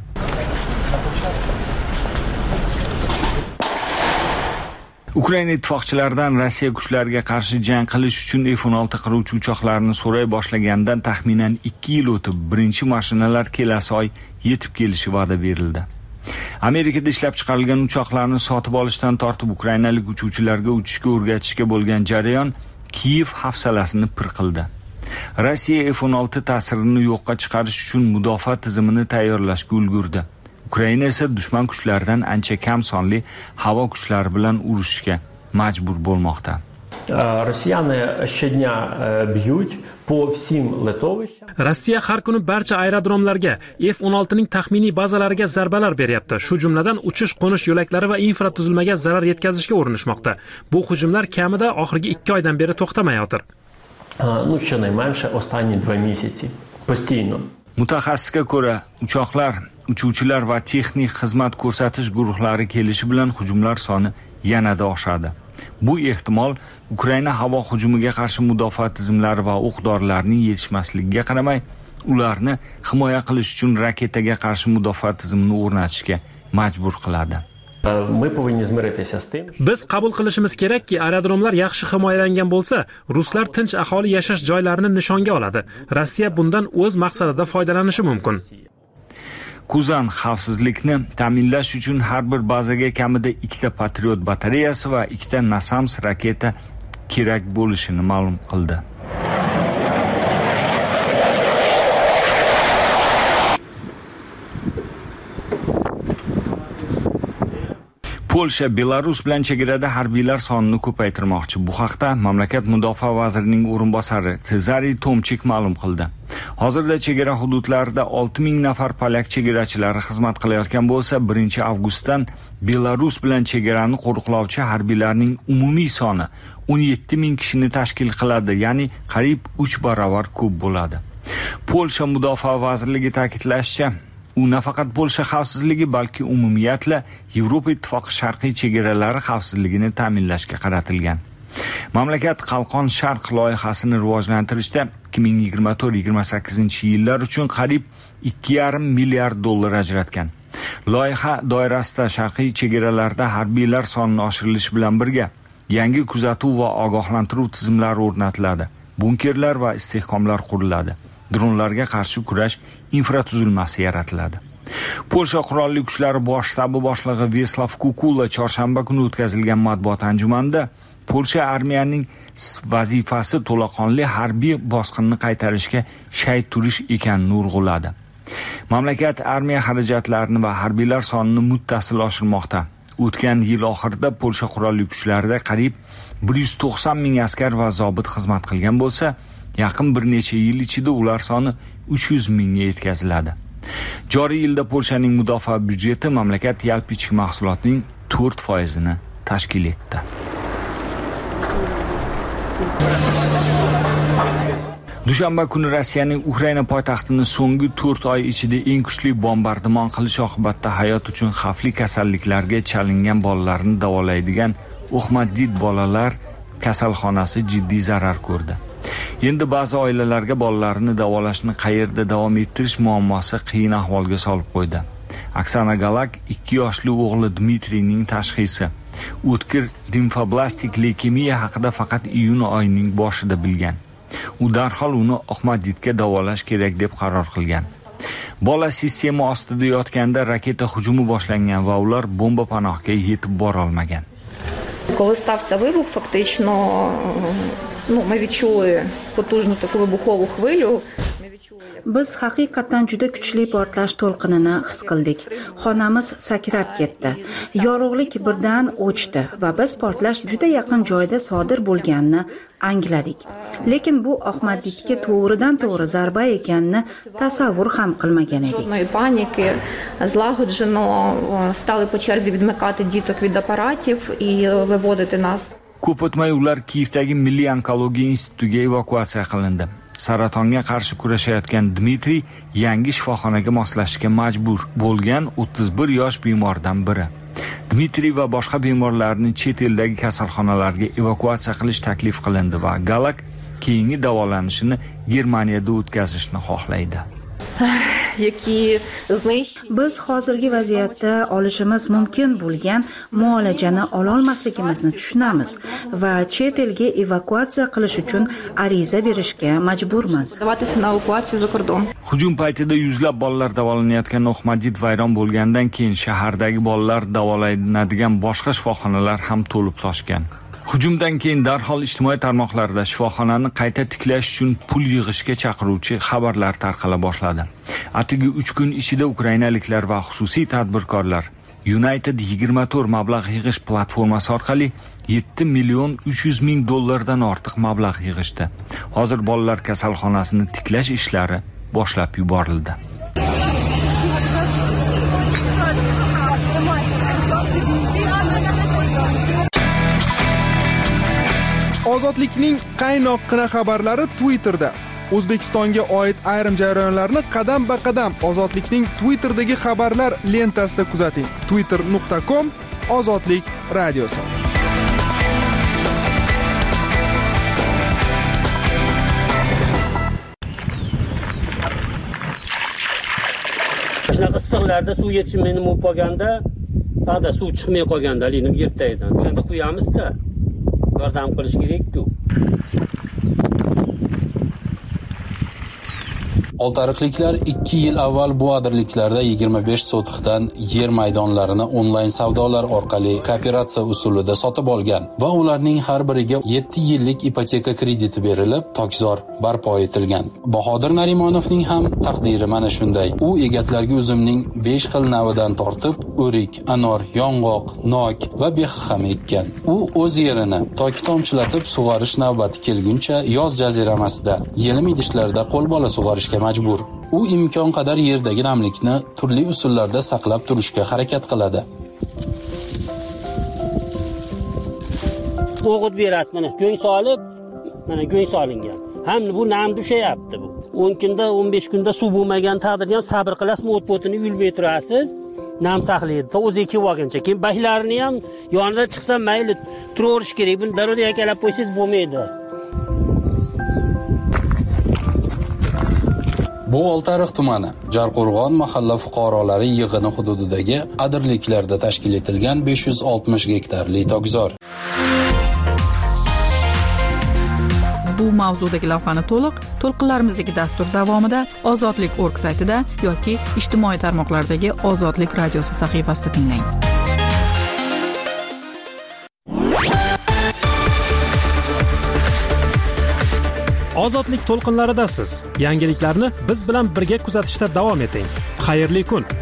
Ukraina ittifoqchilaridan Rossiya kuchlariga qarshi jang qilish uchun F o'n olti qiruvchi uchoqlarini so'ray boshlagandan taxminan ikki yil o'tib, birinchi mashinalar kelasi oy yetib kelishi va'da berildi. Amerikada ishlab chiqarilgan uchoqlarni sotib olishdan tortib ukrainalik uchuvchilarga uchishga o'rgatishga bo'lgan jarayon Kiyev hafsalasini pir qildi. Rossiya F o'n olti ta'sirini yo'qqa chiqarish uchun mudofaa tizimini tayyorlashga ulgurdi. Ukraina esa dushman kuchlaridan ancha kam sonli havo kuchlari bilan urushishga majbur bo'lmoqda. Rossiyani щодня бьют по всем литовищам. Rossiya har kuni barcha aerodromlarga, F o'n olti ning taxminiy bazalariga zarbalar beryapti. Shu jumladan uchish-qo'nish yo'laklari va infratuzilmaga zarar yetkazishga urinishmoqda. Bu hujumlar kamida oxirgi ikki oydan beri to'xtamayotir. Ну, щонайменше останні два місяці постійно. Mutaxassisga ko'ra, uchoqlar, uchuvchilar va texnik xizmat ko'rsatish guruhlari kelishi bilan hujumlar soni yanada oshadi. Bu ehtimol Ukraina havo hujumiga qarshi mudofaa tizimlari va o'q-dorilarning yetishmasligiga qaramay, ularni himoya qilish uchun raketaga qarshi mudofaa tizimini o'rnatishga majbur qiladi. Biz qabul qilishimiz kerakki, aerodromlar yaxshi himoyalangan bo'lsa, ruslar tinch aholi yashash joylarini nishonga oladi. Rossiya bundan o'z maqsadida foydalanishi mumkin. Kuzan xavfsizlikni ta'minlash uchun har bir bazaga kamida ikkita Patriot batareyasi va ikkita Nasams raketa kerak bo'lishini ma'lum qildi. Polsha Belarus bilan chegarada harbiylar sonini ko'paytirmoqchi. Bu haqda mamlakat mudofaa vazirining o'rinbosari Cezary Tomchik ma'lum qildi. Hozirda chegara hududlarida olti ming nafar polyak chegarachilari xizmat qilayotgan bo'lsa, birinchi avgustdan Belarus bilan chegarani qo'riqlovchi harbiylarning umumiy soni o'n yetti ming kishini tashkil qiladi, ya'ni qariyb uch barobar ko'p bo'ladi. Polsha mudofaa vazirligi ta'kidlashicha, U nafaqat Polsha xavfsizligi, balki umumiyatla Yevropa Ittifoqi sharqiy chegaralari xavfsizligini ta'minlashga qaratilgan. Mamlakat Qalqon Sharq loyihasini rivojlantirishda ikki ming yigirma to'rt yigirma sakkizinchi yillar uchun qariyb ikki yarim milliard dollar ajratgan. Loyiha doirasida sharqiy chegaralarda harbiylar sonini oshirilishi bilan birga yangi kuzatuv va ogohlantiruv tizimlari o'rnatiladi. Bunkerlar va istehkomlar quriladi. Dronlarga qarshi kurash infratuzilmasi yaratiladi. Polsha qurolli kuchlari bosh shtabi boshlig'i Veslav Kukula chorshanba kuni o'tkazilgan matbuot anjumanida Polsha armiyasining vazifasi to'laqonli harbiy bosqinni qaytarishga shay turish ekanini urg'uladi. Mamlakat armiya xarajatlarini va harbiylar sonini muttasil oshirmoqda. O'tgan yil oxirida Polsha qurolli kuchlarida qariyb bir yuz to'qson ming askar va zobit xizmat qilgan bo'lsa, yaqin bir necha yil ichida ular soni uch yuz mingga yetkaziladi. Joriy yilda Polshaning mudofaa byudjeti mamlakat yalpi ichki mahsulotining to'rt foizini tashkil etdi. Dushanba kuni Rossiyaning Ukraina poytaxtini so'nggi to'rt oy ichida eng kuchli bombardimon qilish oqibatida hayot uchun xavfli kasalliklarga chalingan bolalarni davolaydigan O'xmaddid bolalar kasalxonasi jiddiy zarar ko'rdi. Endi ba'zi oilalarga bolalarini davolashni qayerda davom ettirish muammosi qiyin ahvolga solib qo'ydi. Oksana Galak ikki yoshli o'g'li Dmitriyning tashxisi o'tkir limfoblastik leykemiya haqida faqat iyun oyining boshida bilgan. U darhol uni O'xmaddidga davolash kerak deb qaror qilgan. Bola sistema ostida yotganda raketa hujumi boshlangan va ular bomba panohga yetib bora olmagan. Коли стався вибух, фактично, ну, ми відчули потужну таку вибухову хвилю. Biz haqiqatan juda kuchli portlash to'lqinini his qildik. Xonamiz sakrab ketdi. Yorug'lik birdan o'chdi va biz portlash juda yaqin joyda sodir bo'lganini angladik. Lekin bu O'xmaddidga to'g'ridan to'g'ri zarba ekanini tasavvur ham qilmagan edik. Жодної паніки, злагоджено стали по черзі відмикати діток від апаратів і виводити нас. Ko'p o'tmay ular Kiyevdagi Milliy onkologiya institutiga evakuatsiya qilindi. Saratonga qarshi kurashayotgan Dmitriy yangi shifoxonaga moslashishga majbur bo'lgan o'ttiz bir yosh bemordan biri. Dmitriy va boshqa bemorlarni chet eldagi kasalxonalarga evakuatsiya qilish taklif qilindi va Galak keyingi davolanishini Germaniyada o'tkazishni xohlaydi. Biz hozirgi vaziyatda olishimiz mumkin bo'lgan muolajani ola olmasligimizni tushunamiz va chet elga evakuatsiya qilish uchun ariza berishga majburmiz. Hujum paytida yuzlab bolalar davolanayotgan O'xmaddid vayron bo'lgandan keyin shahardagi bolalar davolanadigan boshqa shifoxonalar ham to'lib toshgan. Hujumdan keyin darhol ijtimoiy tarmoqlarda shifoxonani qayta tiklash uchun pul yig'ishga chaqiruvchi xabarlar tarqala boshladi. Atigi uch kun ichida ukrainaliklar va xususiy tadbirkorlar United yigirma to'rt mablag' yig'ish platformasi orqali yetti million uch yuz ming dollardan ortiq mablag' yig'ishdi. Hozir bolalar kasalxonasini tiklash ishlari boshlab yuborildi. Ozodlikning qaynoqqina xabarlari Twitterda. O'zbekistonga oid ayrim jarayonlarni qadam-ba-qadam Ozodlikning Twitter'dagi xabarlar lentasida kuzating. twitter nuqta com Ozodlik radiosi. Shunaqa issiqlarda suv yetishmaydi bo'lib qolganda, hada suv chiqmay qolganda, lekin ertaydan shunda quyamiz-da. Yordam qilish kerak-ku. Oltiariqliklar ikki yil avval bu adirliklarda yigirma besh sotixdan yer maydonlarini onlayn savdolar orqali kooperatsiya usulida sotib olgan va ularning har biriga yetti yillik ipoteka krediti berilib, tokzor barpo etilgan. Bahodir Narimonovning ham taqdiri mana shunday. U egatlarga uzumning besh xil navidan tortib, o'rik, anor, yong'oq, nok va bexam ekkan. U o'z yerini toki tomchilatib sug'orish navbati kelguncha yoz jaziramasida, yelim idishlarda qo'lbola sug'orishga majbur. U imkon qadar yerdagi namlikni turli usullarda saqlab turishga harakat qiladi. O'g'it berasiz, mana go'ng solib, mana go'ng solingan. Hamda bu nam dushayapti bu. o'n kunda o'n besh kunda suv bo'lmagan taqdirda ham sabr qilasiz, o't-o'tini yulib turasiz. Nam saqlaydi. To o'ziga kelib olguncha. Keyin baylarini ham yonida chiqsa mayli turaverish kerak. Buni daryoga yakalab qo'ysangiz bo'lmaydi. Bu Oltiariq tumani Jarqo'rg'on mahalla fuqarolari yig'ini hududidagi adirliklarda tashkil etilgan besh yuz oltmish gektarli tokzor. Bu mavzudagi lavhani to'liq to'lqinlarimizdagi dastur davomida Ozodlik org saytida yoki ijtimoiy tarmoqlardagi Ozodlik radiosi sahifasida tinglang. Ozodlik to'lqinlaridasiz. Yangiliklarni biz bilan birga kuzatishda davom eting. Xayrli kun.